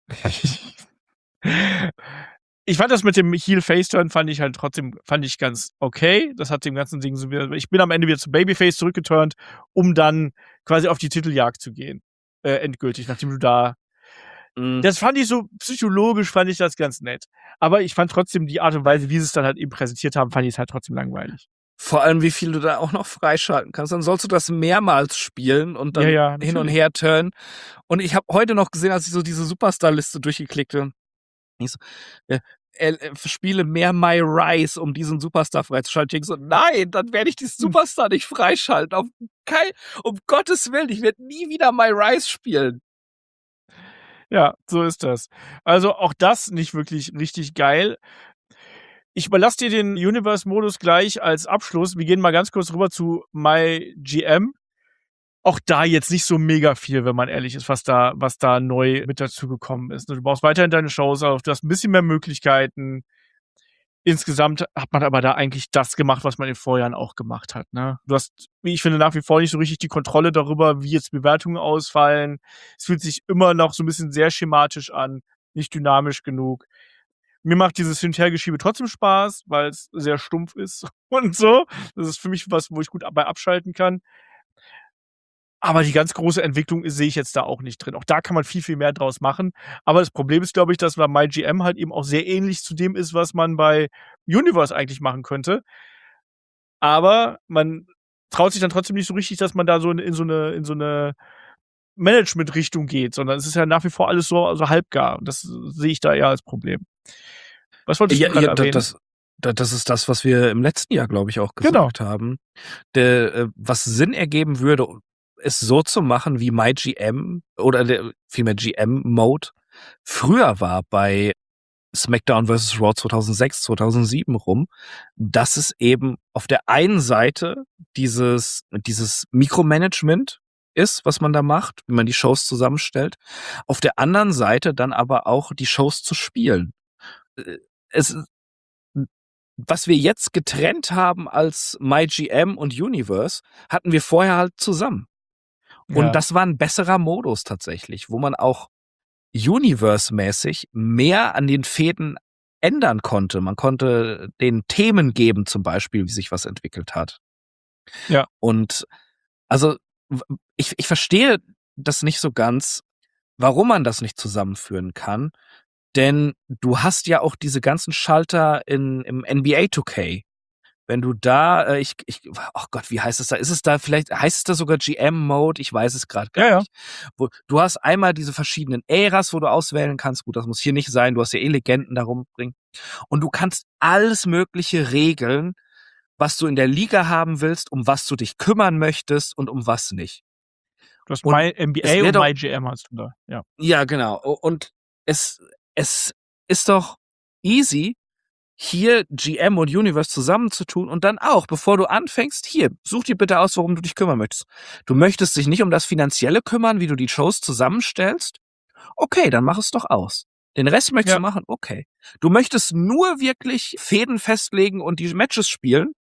Speaker 2: Ich fand das mit dem Heel-Face-Turn fand ich ganz okay. Das hat dem ganzen Ding so wieder, ich bin am Ende wieder zu Babyface zurückgeturnt, um dann quasi auf die Titeljagd zu gehen. Endgültig, nachdem du da. Das fand ich so, psychologisch fand ich das ganz nett. Aber ich fand trotzdem die Art und Weise, wie sie es dann halt eben präsentiert haben, fand ich es halt trotzdem langweilig.
Speaker 3: Vor allem, wie viel du da auch noch freischalten kannst. Dann sollst du das mehrmals spielen und dann hin und her turnen. Und ich habe heute noch gesehen, als ich so diese Superstar-Liste durchgeklickt habe, ich so, spiele mehr My Rise, um diesen Superstar freizuschalten. Ich so, nein, dann werde ich diesen Superstar nicht freischalten. Um Gottes Willen, ich werde nie wieder My Rise spielen.
Speaker 2: Ja, so ist das. Also auch das nicht wirklich richtig geil. Ich überlasse dir den Universe-Modus gleich als Abschluss. Wir gehen mal ganz kurz rüber zu MyGM. Auch da jetzt nicht so mega viel, wenn man ehrlich ist, was da neu mit dazu gekommen ist. Du baust weiterhin deine Shows auf, du hast ein bisschen mehr Möglichkeiten. Insgesamt hat man aber da eigentlich das gemacht, was man in den Vorjahren auch gemacht hat. Ne? Du hast, wie ich finde, nach wie vor nicht so richtig die Kontrolle darüber, wie jetzt Bewertungen ausfallen. Es fühlt sich immer noch so ein bisschen sehr schematisch an, nicht dynamisch genug. Mir macht dieses Hin- und Hergeschiebe trotzdem Spaß, weil es sehr stumpf ist und so. Das ist für mich was, wo ich gut dabei abschalten kann. Aber die ganz große Entwicklung sehe ich jetzt da auch nicht drin. Auch da kann man viel, viel mehr draus machen. Aber das Problem ist, glaube ich, dass bei MyGM halt eben auch sehr ähnlich zu dem ist, was man bei Universe eigentlich machen könnte. Aber man traut sich dann trotzdem nicht so richtig, dass man da so in so eine Management-Richtung geht, sondern es ist ja nach wie vor alles so halbgar. Und das sehe ich da eher als Problem. Was wolltest du gerade erwähnen?
Speaker 3: Das ist das, was wir im letzten Jahr, glaube ich, auch gesagt haben. Was Sinn ergeben würde, es so zu machen, wie MyGM oder vielmehr GM-Mode früher war bei SmackDown vs. Raw 2006, 2007 rum, dass es eben auf der einen Seite dieses Mikromanagement ist, was man da macht, wie man die Shows zusammenstellt, auf der anderen Seite dann aber auch die Shows zu spielen. Was wir jetzt getrennt haben als MyGM und Universe, hatten wir vorher halt zusammen. Und das war ein besserer Modus tatsächlich, wo man auch Universe-mäßig mehr an den Fäden ändern konnte. Man konnte den Themen geben, zum Beispiel, wie sich was entwickelt hat.
Speaker 2: Ja.
Speaker 3: Und also ich verstehe das nicht so ganz, warum man das nicht zusammenführen kann. Denn du hast ja auch diese ganzen Schalter im NBA 2K. Wenn du da, oh Gott, wie heißt es da? Heißt es da sogar GM-Mode? Ich weiß es gerade gar nicht. Du hast einmal diese verschiedenen Äras, wo du auswählen kannst. Gut, das muss hier nicht sein. Du hast ja Legenden darum bringen. Und du kannst alles Mögliche regeln, was du in der Liga haben willst, um was du dich kümmern möchtest und um was nicht.
Speaker 2: Du hast NBA und MyGM hast du da, ja.
Speaker 3: Ja, genau. Und es ist doch easy, hier GM und Universe zusammenzutun und dann auch, bevor du anfängst, hier, such dir bitte aus, worum du dich kümmern möchtest. Du möchtest dich nicht um das Finanzielle kümmern, wie du die Shows zusammenstellst? Okay, dann mach es doch aus. Den Rest möchtest du machen? Okay. Du möchtest nur wirklich Fäden festlegen und die Matches spielen?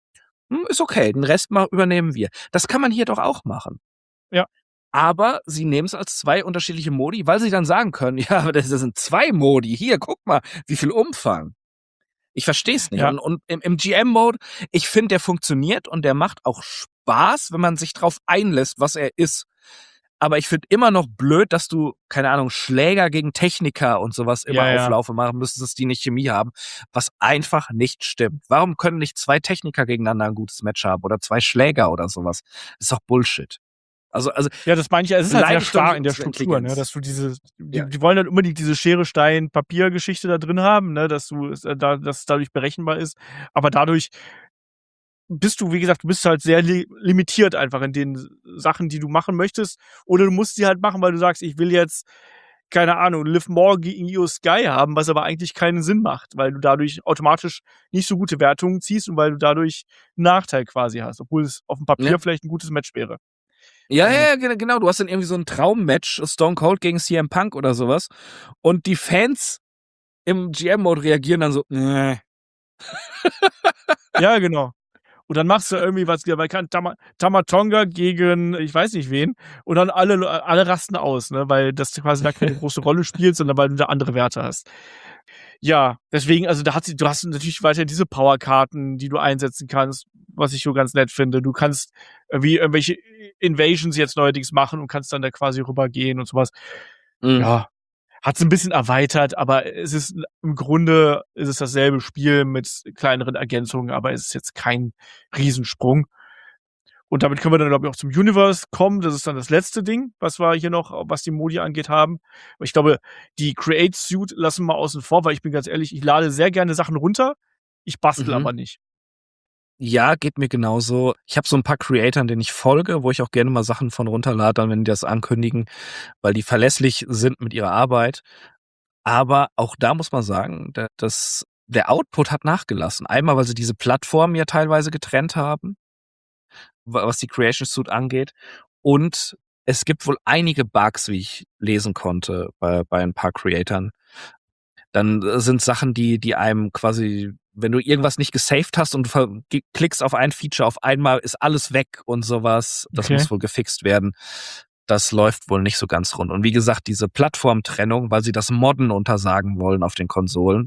Speaker 3: Ist okay, den Rest übernehmen wir. Das kann man hier doch auch machen.
Speaker 2: Ja.
Speaker 3: Aber sie nehmen es als 2 unterschiedliche Modi, weil sie dann sagen können, ja, aber das sind 2 Modi. Hier, guck mal, wie viel Umfang. Ich verstehe es nicht.
Speaker 2: Ja.
Speaker 3: Und im GM-Mode, ich finde, der funktioniert und der macht auch Spaß, wenn man sich drauf einlässt, was er ist. Aber ich finde immer noch blöd, dass du, keine Ahnung, Schläger gegen Techniker und sowas immer
Speaker 2: Ja, ja.
Speaker 3: Auflaufe machen müsstest, die nicht Chemie haben, was einfach nicht stimmt. Warum können nicht 2 Techniker gegeneinander ein gutes Match haben oder 2 Schläger oder sowas? Das ist doch Bullshit. Also
Speaker 2: ja, das meine ich, es ist halt sehr
Speaker 3: beleidigt doch
Speaker 2: starr
Speaker 3: nicht
Speaker 2: in der
Speaker 3: unsere
Speaker 2: Struktur, ne,
Speaker 3: Intelligenz.
Speaker 2: dass du die
Speaker 3: Ja.
Speaker 2: wollen dann unbedingt diese Schere, Stein, Papier-Geschichte da drin haben, ne, dass es dadurch berechenbar ist. Aber dadurch bist du, wie gesagt, du bist halt sehr limitiert einfach in den Sachen, die du machen möchtest. Oder du musst sie halt machen, weil du sagst, ich will jetzt, keine Ahnung, Liv Morgan gegen Io Sky haben, was aber eigentlich keinen Sinn macht, weil du dadurch automatisch nicht so gute Wertungen ziehst und weil du dadurch 'n Nachteil quasi hast, obwohl es auf dem Papier
Speaker 3: Ja.
Speaker 2: vielleicht ein gutes Match wäre.
Speaker 3: Ja, genau. Du hast dann irgendwie so ein Traummatch, Stone Cold gegen CM Punk oder sowas. Und die Fans im GM-Mode reagieren dann so,
Speaker 2: Ja, genau. Und dann machst du irgendwie was, weil Tamatonga gegen ich weiß nicht wen und dann alle rasten aus, ne, weil das quasi da keine große Rolle spielt, sondern weil du da andere Werte hast. Ja, deswegen, also du hast natürlich weiter diese Powerkarten, die du einsetzen kannst, was ich so ganz nett finde. Du kannst irgendwie irgendwelche Invasions jetzt neuerdings machen und kannst dann da quasi rübergehen und sowas. Ja, hat's 'n bisschen erweitert, aber im Grunde ist es dasselbe Spiel mit kleineren Ergänzungen, aber es ist jetzt kein Riesensprung. Und damit können wir dann, glaube ich, auch zum Universe kommen. Das ist dann das letzte Ding, was wir hier noch, was die Modi angeht, haben. Ich glaube, die Create Suite lassen wir außen vor, weil ich bin ganz ehrlich, ich lade sehr gerne Sachen runter, ich bastel
Speaker 3: Mhm.
Speaker 2: aber nicht.
Speaker 3: Ja, geht mir genauso. Ich habe so ein paar Creatoren, denen ich folge, wo ich auch gerne mal Sachen von runterlade, dann, wenn die das ankündigen, weil die verlässlich sind mit ihrer Arbeit. Aber auch da muss man sagen, der Output hat nachgelassen. Einmal, weil sie diese Plattformen ja teilweise getrennt haben, was die Creation Suite angeht. Und es gibt wohl einige Bugs, wie ich lesen konnte, bei ein paar Creatoren. Dann sind Sachen, die einem quasi, wenn du irgendwas nicht gesaved hast und du klickst auf ein Feature, auf einmal ist alles weg und sowas. Das
Speaker 2: Okay.
Speaker 3: muss wohl gefixt werden. Das läuft wohl nicht so ganz rund. Und wie gesagt, diese Plattformtrennung, weil sie das Modden untersagen wollen auf den Konsolen,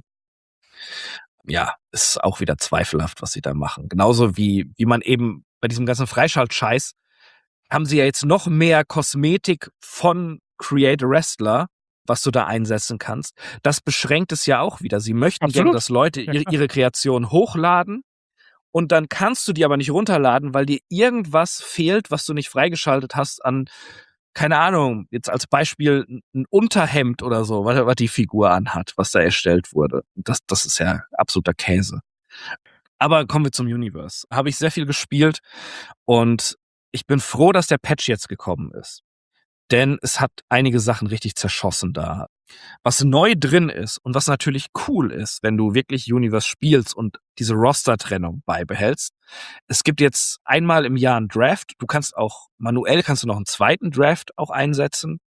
Speaker 3: ja, ist auch wieder zweifelhaft, was sie da machen. Genauso wie man eben bei diesem ganzen Freischalt-Scheiß haben sie ja jetzt noch mehr Kosmetik von Create a Wrestler, was du da einsetzen kannst. Das beschränkt es ja auch wieder. Sie möchten
Speaker 2: Absolut.
Speaker 3: gerne, dass Leute
Speaker 2: Ja, klar.
Speaker 3: ihre Kreation hochladen und dann kannst du die aber nicht runterladen, weil dir irgendwas fehlt, was du nicht freigeschaltet hast an, keine Ahnung, jetzt als Beispiel ein Unterhemd oder so, was die Figur anhat, was da erstellt wurde. Das ist ja absoluter Käse. Aber kommen wir zum Universe. Habe ich sehr viel gespielt und ich bin froh, dass der Patch jetzt gekommen ist. Denn es hat einige Sachen richtig zerschossen da. Was neu drin ist und was natürlich cool ist, wenn du wirklich Universe spielst und diese Roster-Trennung beibehältst. Es gibt jetzt einmal im Jahr einen Draft. Du kannst auch manuell noch einen zweiten Draft auch einsetzen,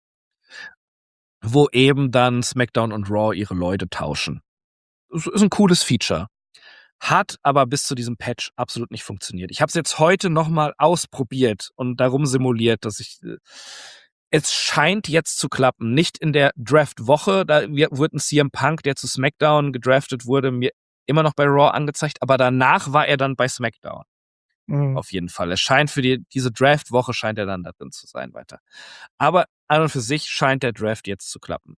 Speaker 3: wo eben dann SmackDown und Raw ihre Leute tauschen. Das ist ein cooles Feature. Hat aber bis zu diesem Patch absolut nicht funktioniert. Ich habe es jetzt heute nochmal ausprobiert und darum simuliert, dass es scheint jetzt zu klappen. Nicht in der Draft-Woche, da wird ein CM Punk, der zu SmackDown gedraftet wurde, mir immer noch bei Raw angezeigt, aber danach war er dann bei SmackDown.
Speaker 2: Mhm.
Speaker 3: Auf jeden Fall. Es scheint für diese Draft-Woche scheint er dann da drin zu sein weiter. Aber an und für sich scheint der Draft jetzt zu klappen.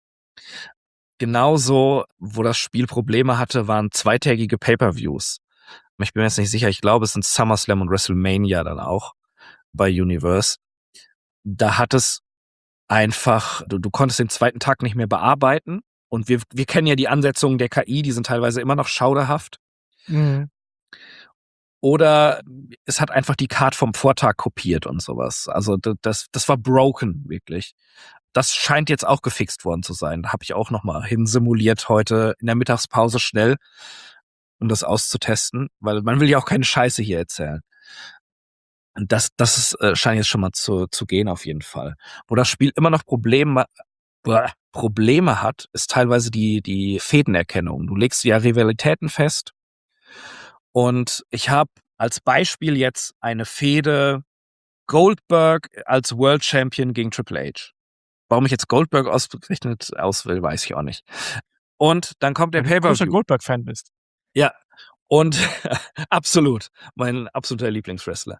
Speaker 3: Genauso, wo das Spiel Probleme hatte, waren zweitägige Pay-Per-Views. Ich bin mir jetzt nicht sicher, ich glaube, es sind SummerSlam und WrestleMania dann auch bei Universe. Da hat es einfach, du konntest den zweiten Tag nicht mehr bearbeiten. Und wir kennen ja die Ansetzungen der KI, die sind teilweise immer noch schauderhaft.
Speaker 2: Mhm.
Speaker 3: Oder es hat einfach die Card vom Vortag kopiert und sowas. Also das war broken, wirklich. Das scheint jetzt auch gefixt worden zu sein. Da habe ich auch noch mal hinsimuliert heute in der Mittagspause schnell, um das auszutesten, weil man will ja auch keine Scheiße hier erzählen. Und das scheint jetzt schon mal zu gehen auf jeden Fall. Wo das Spiel immer noch Probleme hat, ist teilweise die Fädenerkennung. Du legst ja Rivalitäten fest. Und ich habe als Beispiel jetzt eine Fehde Goldberg als World Champion gegen Triple H. Warum ich jetzt Goldberg ausgerechnet auswähle, weiß ich auch nicht. Und dann kommt der
Speaker 2: Weil du ein großer
Speaker 3: Pay-Per-View.
Speaker 2: Goldberg-Fan bist.
Speaker 3: Ja, und absolut, mein absoluter Lieblingswrestler.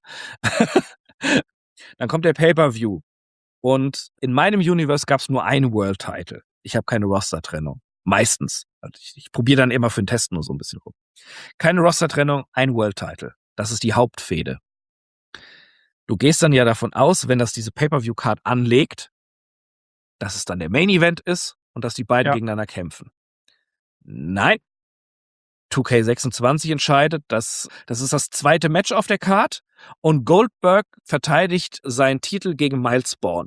Speaker 3: Dann kommt der Pay-Per-View. Und in meinem Universe gab es nur einen World-Title. Ich habe keine Roster-Trennung. Meistens. Also ich probiere dann immer für den Test nur so ein bisschen rum. Keine Roster-Trennung, ein World-Title. Das ist die Hauptfehde. Du gehst dann ja davon aus, wenn das diese Pay-Per-View-Card anlegt, dass es dann der Main-Event ist und dass die beiden gegeneinander kämpfen. Nein. 2K26 entscheidet, das ist das zweite Match auf der Card und Goldberg verteidigt seinen Titel gegen Miles Bourne.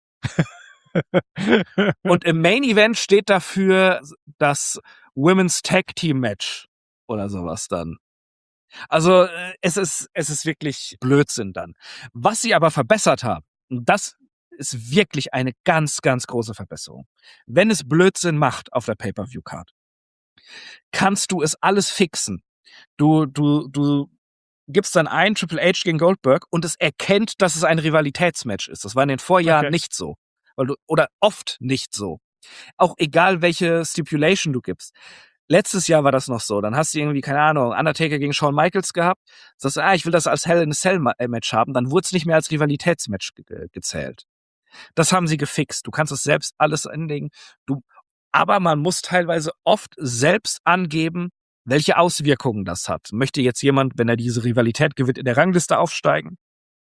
Speaker 3: Und im Main Event steht dafür das Women's Tag Team Match oder sowas dann. Also es ist wirklich Blödsinn dann. Was sie aber verbessert haben, und das ist wirklich eine ganz, ganz große Verbesserung. Wenn es Blödsinn macht auf der Pay-Per-View-Card, kannst du es alles fixen. Du gibst dann ein Triple H gegen Goldberg und es erkennt, dass es ein Rivalitätsmatch ist. Das war in den Vorjahren nicht so. Oder oft nicht so. Auch egal, welche Stipulation du gibst. Letztes Jahr war das noch so. Dann hast du irgendwie, keine Ahnung, Undertaker gegen Shawn Michaels gehabt. Sagst du, ich will das als Hell in a Cell Match haben. Dann wurde es nicht mehr als Rivalitätsmatch gezählt. Das haben sie gefixt. Du kannst es selbst alles anlegen. Aber man muss teilweise oft selbst angeben, welche Auswirkungen das hat. Möchte jetzt jemand, wenn er diese Rivalität gewinnt, in der Rangliste aufsteigen?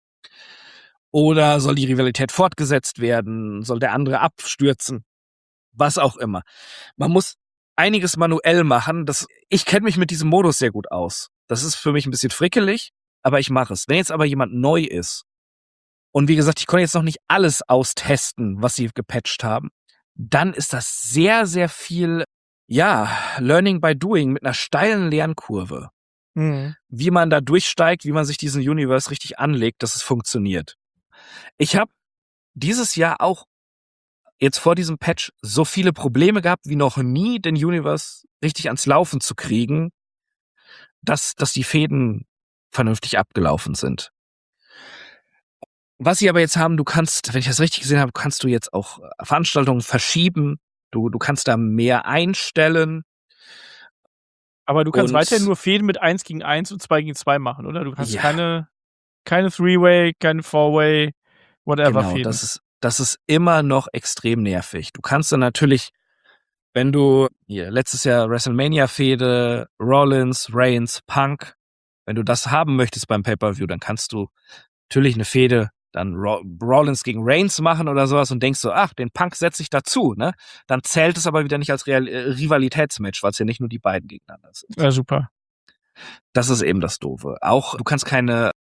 Speaker 3: Oder soll die Rivalität fortgesetzt werden? Soll der andere abstürzen? Was auch immer. Man muss einiges manuell machen. Ich kenne mich mit diesem Modus sehr gut aus. Das ist für mich ein bisschen frickelig, aber ich mache es. Wenn jetzt aber jemand neu ist, und wie gesagt, ich konnte jetzt noch nicht alles austesten, was sie gepatcht haben, dann ist das sehr, sehr viel, Learning by Doing mit einer steilen Lernkurve.
Speaker 2: Mhm.
Speaker 3: Wie man da durchsteigt, wie man sich diesen Universe richtig anlegt, dass es funktioniert. Ich habe dieses Jahr auch jetzt vor diesem Patch so viele Probleme gehabt, wie noch nie, den Universe richtig ans Laufen zu kriegen, dass die Fäden vernünftig abgelaufen sind. Was sie aber jetzt haben, du kannst, wenn ich das richtig gesehen habe, kannst du jetzt auch Veranstaltungen verschieben. Du kannst da mehr einstellen.
Speaker 2: Aber du kannst weiterhin nur Fäden mit 1 gegen 1 und 2 gegen 2 machen, oder? Du hast keine Three-Way, keine Four-Way, whatever
Speaker 3: Genau,
Speaker 2: Fäden.
Speaker 3: das ist immer noch extrem nervig. Du kannst dann natürlich, wenn du letztes Jahr WrestleMania-Fäde, Rollins, Reigns, Punk, wenn du das haben möchtest beim Pay-Per-View, dann kannst du natürlich eine Fäde dann Rollins gegen Reigns machen oder sowas und denkst so, den Punk setze ich dazu, ne? Dann zählt es aber wieder nicht als Rivalitätsmatch, weil es ja nicht nur die beiden gegeneinander sind.
Speaker 2: Ja, super.
Speaker 3: Das ist eben das Doofe. Auch, du kannst keine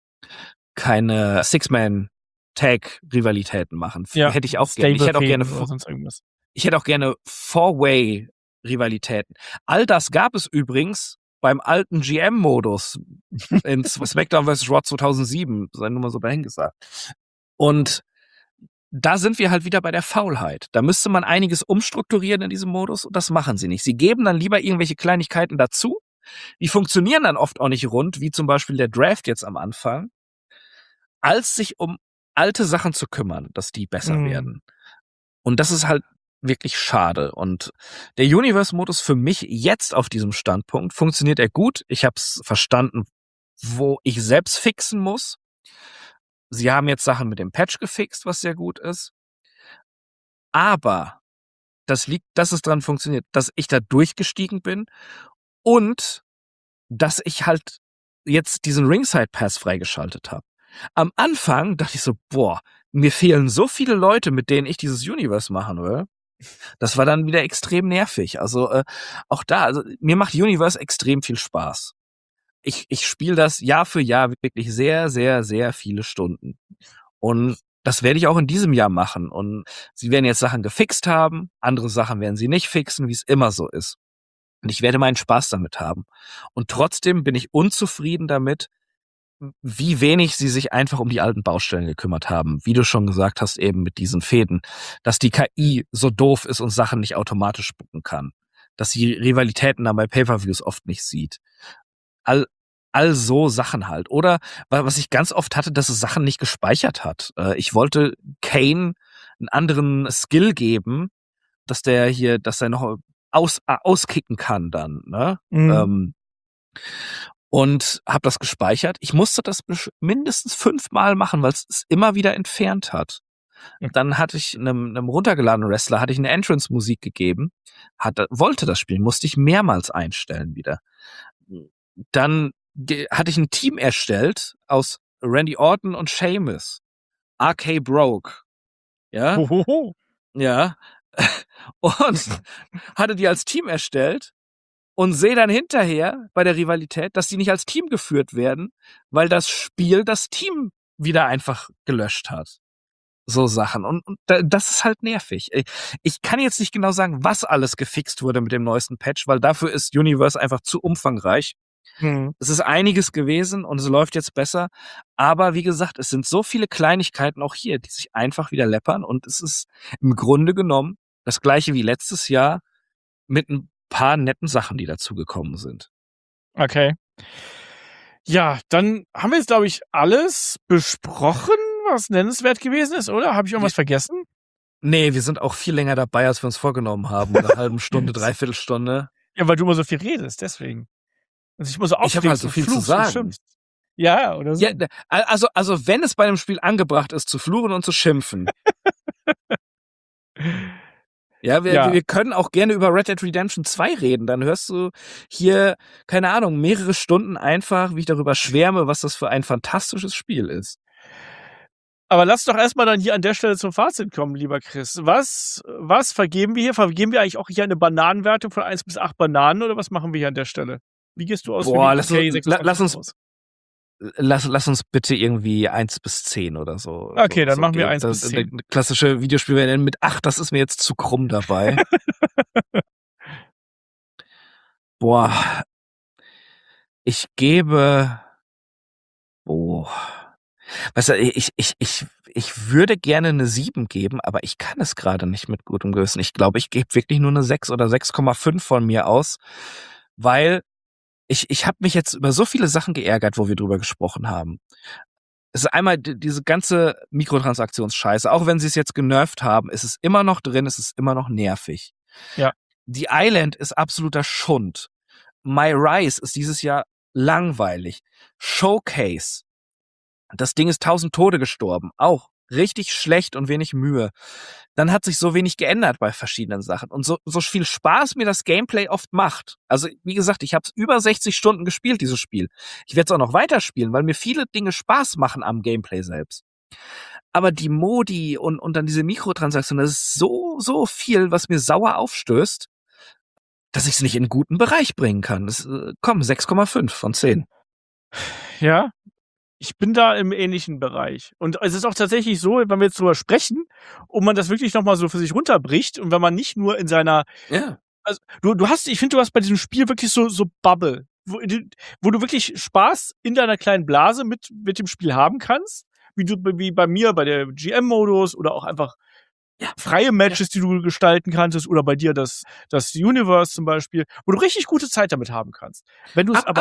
Speaker 3: Six-Man-Tag-Rivalitäten machen.
Speaker 2: Ja,
Speaker 3: hätte ich auch gerne. Ich hätte auch gerne Four-Way-Rivalitäten. All das gab es übrigens beim alten GM-Modus in SmackDown vs. Raw 2007, sei nur mal so dahingesagt. Und da sind wir halt wieder bei der Faulheit. Da müsste man einiges umstrukturieren in diesem Modus und das machen sie nicht. Sie geben dann lieber irgendwelche Kleinigkeiten dazu. Die funktionieren dann oft auch nicht rund, wie zum Beispiel der Draft jetzt am Anfang, als sich um alte Sachen zu kümmern, dass die besser werden. Und das ist halt wirklich schade. Und der Universe-Modus für mich jetzt auf diesem Standpunkt funktioniert er gut. Ich habe es verstanden, wo ich selbst fixen muss. Sie haben jetzt Sachen mit dem Patch gefixt, was sehr gut ist. Aber dass es dran funktioniert, dass ich da durchgestiegen bin und dass ich halt jetzt diesen Ringside Pass freigeschaltet habe. Am Anfang dachte ich so, mir fehlen so viele Leute, mit denen ich dieses Universe machen will. Das war dann wieder extrem nervig. Also auch da, also mir macht Universe extrem viel Spaß. Ich spiele das Jahr für Jahr wirklich sehr, sehr, sehr viele Stunden. Und das werde ich auch in diesem Jahr machen. Und sie werden jetzt Sachen gefixt haben, andere Sachen werden sie nicht fixen, wie es immer so ist. Und ich werde meinen Spaß damit haben. Und trotzdem bin ich unzufrieden damit, wie wenig sie sich einfach um die alten Baustellen gekümmert haben. Wie du schon gesagt hast, eben mit diesen Fäden. Dass die KI so doof ist und Sachen nicht automatisch spucken kann. Dass sie Rivalitäten dann bei Pay-Per-Views oft nicht sieht. All all so Sachen halt. Oder was ich ganz oft hatte, dass es Sachen nicht gespeichert hat. Ich wollte Kane einen anderen Skill geben, dass der noch auskicken kann dann, ne? Und habe das gespeichert. Ich musste das mindestens 5-mal machen, weil es immer wieder entfernt hat. Dann hatte ich einem runtergeladenen Wrestler eine Entrance-Musik gegeben, wollte das spielen, musste ich mehrmals einstellen wieder. Dann hatte ich ein Team erstellt aus Randy Orton und Sheamus. RK Broke. Ja?
Speaker 2: Hohoho.
Speaker 3: Ja. Und hatte die als Team erstellt und sehe dann hinterher bei der Rivalität, dass die nicht als Team geführt werden, weil das Spiel das Team wieder einfach gelöscht hat. So Sachen. Und das ist halt nervig. Ich kann jetzt nicht genau sagen, was alles gefixt wurde mit dem neuesten Patch, weil dafür ist Universe einfach zu umfangreich. Es ist einiges gewesen und es läuft jetzt besser. Aber wie gesagt, es sind so viele Kleinigkeiten auch hier, die sich einfach wieder läppern. Und es ist im Grunde genommen das gleiche wie letztes Jahr mit ein paar netten Sachen, die dazugekommen sind.
Speaker 2: Okay. Ja, dann haben wir jetzt, glaube ich, alles besprochen, was nennenswert gewesen ist, oder? Habe ich irgendwas vergessen?
Speaker 3: Nee, wir sind auch viel länger dabei, als wir uns vorgenommen haben. Eine halbe Stunde, Dreiviertelstunde.
Speaker 2: Ja, weil du immer so viel redest, deswegen. Also ich immer so
Speaker 3: Ich habe halt so viel zu sagen.
Speaker 2: Ja, oder so.
Speaker 3: Ja, also wenn es bei einem Spiel angebracht ist, zu fluchen und zu schimpfen. Ja, wir können auch gerne über Red Dead Redemption 2 reden. Dann hörst du hier, keine Ahnung, mehrere Stunden einfach, wie ich darüber schwärme, was das für ein fantastisches Spiel ist.
Speaker 2: Aber lass doch erstmal dann hier an der Stelle zum Fazit kommen, lieber Chris. Was vergeben wir hier? Vergeben wir eigentlich auch hier eine Bananenwertung von 1 bis 8 Bananen oder was machen wir hier an der Stelle? Wie gehst du aus?
Speaker 3: Boah, lass uns bitte irgendwie 1 bis 10 oder so.
Speaker 2: Okay, dann machen wir 1 bis 10.
Speaker 3: Eine klassische Videospielwelt mit 8, das ist mir jetzt zu krumm dabei. Boah. Ich gebe. Weißt du, ich würde gerne eine 7 geben, aber ich kann es gerade nicht mit gutem Gewissen. Ich glaube, ich gebe wirklich nur eine 6 oder 6,5 von mir aus, weil ich habe mich jetzt über so viele Sachen geärgert, wo wir drüber gesprochen haben. Es ist einmal diese ganze Mikrotransaktionsscheiße. Auch wenn sie es jetzt genervt haben, ist es immer noch drin, es ist immer noch nervig.
Speaker 2: Ja.
Speaker 3: Die Island ist absoluter Schund. My Rise ist dieses Jahr langweilig. Showcase. Das Ding ist 1000 Tode gestorben. Auch richtig schlecht und wenig Mühe. Dann hat sich so wenig geändert bei verschiedenen Sachen. Und so viel Spaß mir das Gameplay oft macht. Also, wie gesagt, ich habe es über 60 Stunden gespielt, dieses Spiel. Ich werde es auch noch weiterspielen, weil mir viele Dinge Spaß machen am Gameplay selbst. Aber die Modi und dann diese Mikrotransaktionen, das ist so viel, was mir sauer aufstößt, dass ich es nicht in einen guten Bereich bringen kann. 6,5 von 10.
Speaker 2: Ja. Ich bin da im ähnlichen Bereich. Und es ist auch tatsächlich so, wenn wir jetzt drüber sprechen, und man das wirklich nochmal so für sich runterbricht und wenn man nicht nur in seiner, also ich finde, du hast bei diesem Spiel wirklich so Bubble, wo du wirklich Spaß in deiner kleinen Blase mit dem Spiel haben kannst, wie bei mir bei der GM-Modus oder auch einfach freie Matches, die du gestalten kannst, oder bei dir das Universe zum Beispiel, wo du richtig gute Zeit damit haben kannst. Wenn du es aber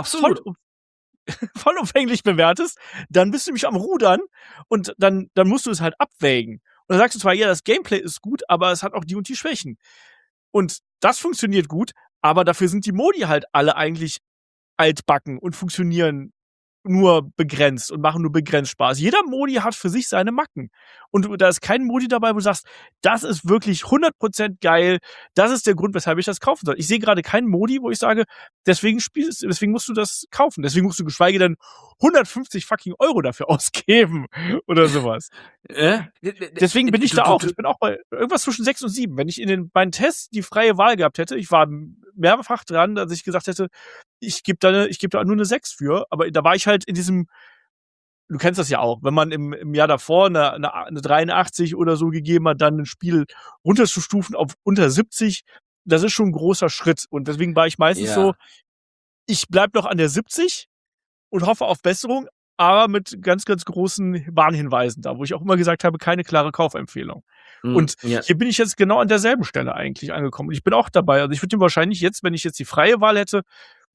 Speaker 2: vollumfänglich bewertest, dann bist du nämlich am Rudern und dann musst du es halt abwägen. Und dann sagst du zwar, ja, das Gameplay ist gut, aber es hat auch die und die Schwächen. Und das funktioniert gut, aber dafür sind die Modi halt alle eigentlich altbacken und funktionieren nur begrenzt und machen nur begrenzt Spaß. Jeder Modi hat für sich seine Macken. Und da ist kein Modi dabei, wo du sagst, das ist wirklich 100% geil, das ist der Grund, weshalb ich das kaufen soll. Ich sehe gerade keinen Modi, wo ich sage, deswegen musst du das kaufen. Deswegen musst du geschweige denn 150 fucking Euro dafür ausgeben oder sowas. Deswegen bin ich da auch. Ich bin auch bei irgendwas zwischen 6 und 7. Wenn ich in den beiden Tests die freie Wahl gehabt hätte, ich war mehrfach dran, dass ich gesagt hätte, ich gebe da nur eine 6 für, aber da war ich halt in diesem, du kennst das ja auch, wenn man im Jahr davor eine 83 oder so gegeben hat, dann ein Spiel runterzustufen auf unter 70, das ist schon ein großer Schritt. Und deswegen war ich meistens so, ich bleib noch an der 70 und hoffe auf Besserung, aber mit ganz, ganz großen Warnhinweisen da, wo ich auch immer gesagt habe, keine klare Kaufempfehlung. Und hier bin ich jetzt genau an derselben Stelle eigentlich angekommen. Und ich bin auch dabei. Also ich würde ihm wahrscheinlich jetzt, wenn ich jetzt die freie Wahl hätte,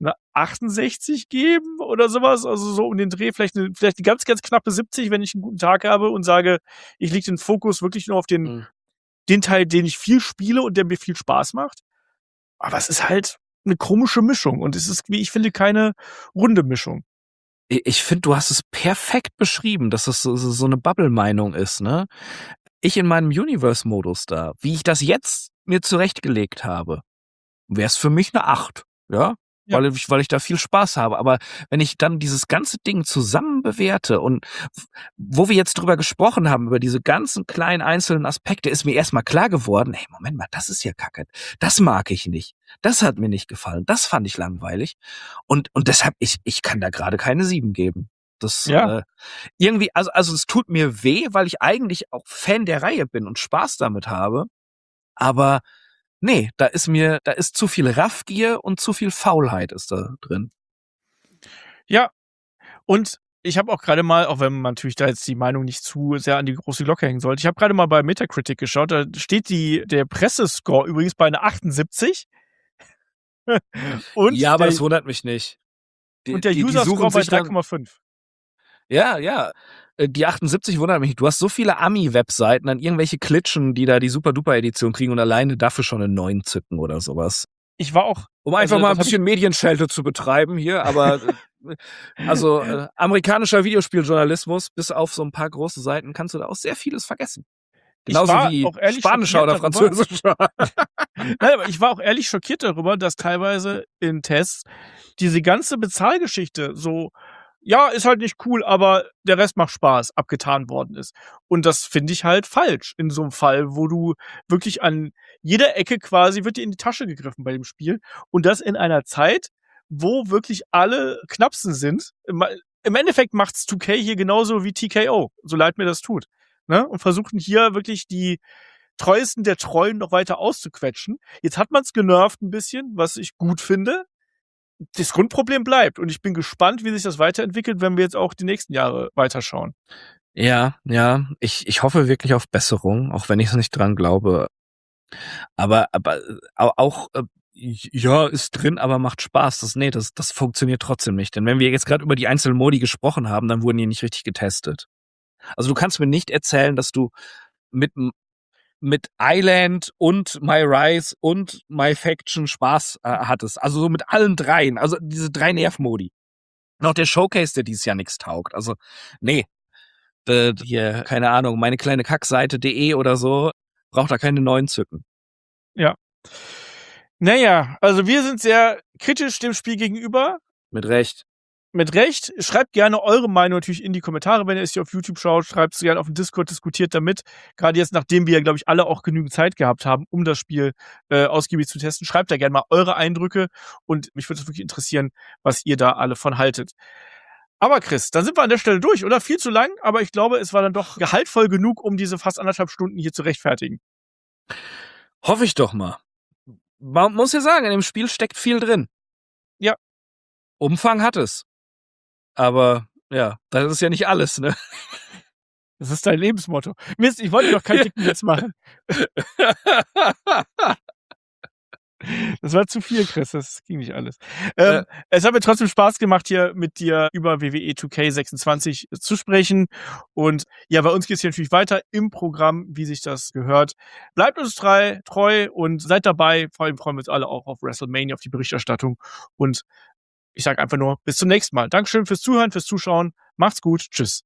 Speaker 2: eine 68 geben oder sowas, also so um den Dreh, vielleicht eine ganz, ganz knappe 70, wenn ich einen guten Tag habe und sage, ich lege den Fokus wirklich nur auf den Teil, den ich viel spiele und der mir viel Spaß macht. Aber es ist halt eine komische Mischung und es ist, wie ich finde, keine runde Mischung.
Speaker 3: Ich finde, du hast es perfekt beschrieben, dass es so eine Bubble-Meinung ist, ne? Ich in meinem Universe-Modus da, wie ich das jetzt mir zurechtgelegt habe, wäre es für mich eine 8, ja? Weil ich da viel Spaß habe. Aber wenn ich dann dieses ganze Ding zusammen bewerte und wo wir jetzt drüber gesprochen haben, über diese ganzen kleinen einzelnen Aspekte, ist mir erstmal klar geworden, hey, Moment mal, das ist ja Kacke. Das mag ich nicht. Das hat mir nicht gefallen. Das fand ich langweilig. Und deshalb, ich kann da gerade keine 7 geben. Das irgendwie, also es tut mir weh, weil ich eigentlich auch Fan der Reihe bin und Spaß damit habe. Aber nee, da ist zu viel Raffgier und zu viel Faulheit ist da drin.
Speaker 2: Ja, und ich habe auch gerade mal, auch wenn man natürlich da jetzt die Meinung nicht zu sehr an die große Glocke hängen sollte, ich habe gerade mal bei Metacritic geschaut, da steht der Pressescore übrigens bei einer 78. Und
Speaker 3: ja, aber das wundert mich nicht.
Speaker 2: Und der User-Score bei 3,5.
Speaker 3: Ja. Die 78 wundert mich. Du hast so viele Ami-Webseiten an irgendwelche Klitschen, die da die Super-Duper-Edition kriegen und alleine dafür schon eine 9 zücken oder sowas.
Speaker 2: Ich war auch...
Speaker 3: Um einfach mal ein bisschen Medienschelte zu betreiben hier, aber amerikanischer Videospieljournalismus, bis auf so ein paar große Seiten, kannst du da auch sehr vieles vergessen. Genauso wie spanischer oder französischer.
Speaker 2: Nein, aber ich war auch ehrlich schockiert darüber, dass teilweise in Tests diese ganze Bezahlgeschichte so, ja, ist halt nicht cool, aber der Rest macht Spaß, abgetan worden ist. Und das finde ich halt falsch in so einem Fall, wo du wirklich an jeder Ecke quasi wird dir in die Tasche gegriffen bei dem Spiel. Und das in einer Zeit, wo wirklich alle Knapsen sind. Im Endeffekt macht's 2K hier genauso wie TKO, so leid mir das tut. Ne? Und versuchen hier wirklich die Treuesten der Treuen noch weiter auszuquetschen. Jetzt hat man's genervt ein bisschen, was ich gut finde. Das Grundproblem bleibt. Und ich bin gespannt, wie sich das weiterentwickelt, wenn wir jetzt auch die nächsten Jahre weiterschauen.
Speaker 3: Ja. Ich hoffe wirklich auf Besserung, auch wenn ich es nicht dran glaube. Aber auch, ja, ist drin, aber macht Spaß. Das funktioniert trotzdem nicht. Denn wenn wir jetzt gerade über die einzelnen Modi gesprochen haben, dann wurden die nicht richtig getestet. Also du kannst mir nicht erzählen, dass du mit Island und My Rise und My Faction Spaß hattest. Also so mit allen dreien. Also diese 3 Nervmodi. Noch der Showcase, der dieses Jahr nichts taugt. Also, nee. Hier, keine Ahnung, meine kleine Kackseite.de oder so, braucht da keine 9 zücken.
Speaker 2: Ja. Naja, also wir sind sehr kritisch dem Spiel gegenüber.
Speaker 3: Mit Recht.
Speaker 2: Schreibt gerne eure Meinung natürlich in die Kommentare, wenn ihr es hier auf YouTube schaut. Schreibt es gerne auf dem Discord, diskutiert damit. Gerade jetzt, nachdem wir, glaube ich, alle auch genügend Zeit gehabt haben, um das Spiel ausgiebig zu testen. Schreibt da gerne mal eure Eindrücke und mich würde es wirklich interessieren, was ihr da alle von haltet. Aber Chris, dann sind wir an der Stelle durch, oder? Viel zu lang, aber ich glaube, es war dann doch gehaltvoll genug, um diese fast 1,5 Stunden hier zu rechtfertigen.
Speaker 3: Hoffe ich doch mal. Man muss ja sagen, in dem Spiel steckt viel drin.
Speaker 2: Ja.
Speaker 3: Umfang hat es. Aber ja, das ist ja nicht alles, ne?
Speaker 2: Das ist dein Lebensmotto. Mist, ich wollte doch keinen dicken Witz machen. Das war zu viel, Chris. Das ging nicht alles. Es hat mir trotzdem Spaß gemacht, hier mit dir über WWE 2K26 zu sprechen. Und ja, bei uns geht es hier natürlich weiter im Programm, wie sich das gehört. Bleibt uns treu und seid dabei. Vor allem freuen wir uns alle auch auf WrestleMania, auf die Berichterstattung. Und ich sage einfach nur, bis zum nächsten Mal. Dankeschön fürs Zuhören, fürs Zuschauen. Macht's gut. Tschüss.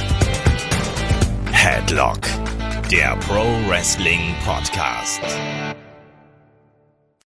Speaker 1: Headlock, der Pro Wrestling Podcast.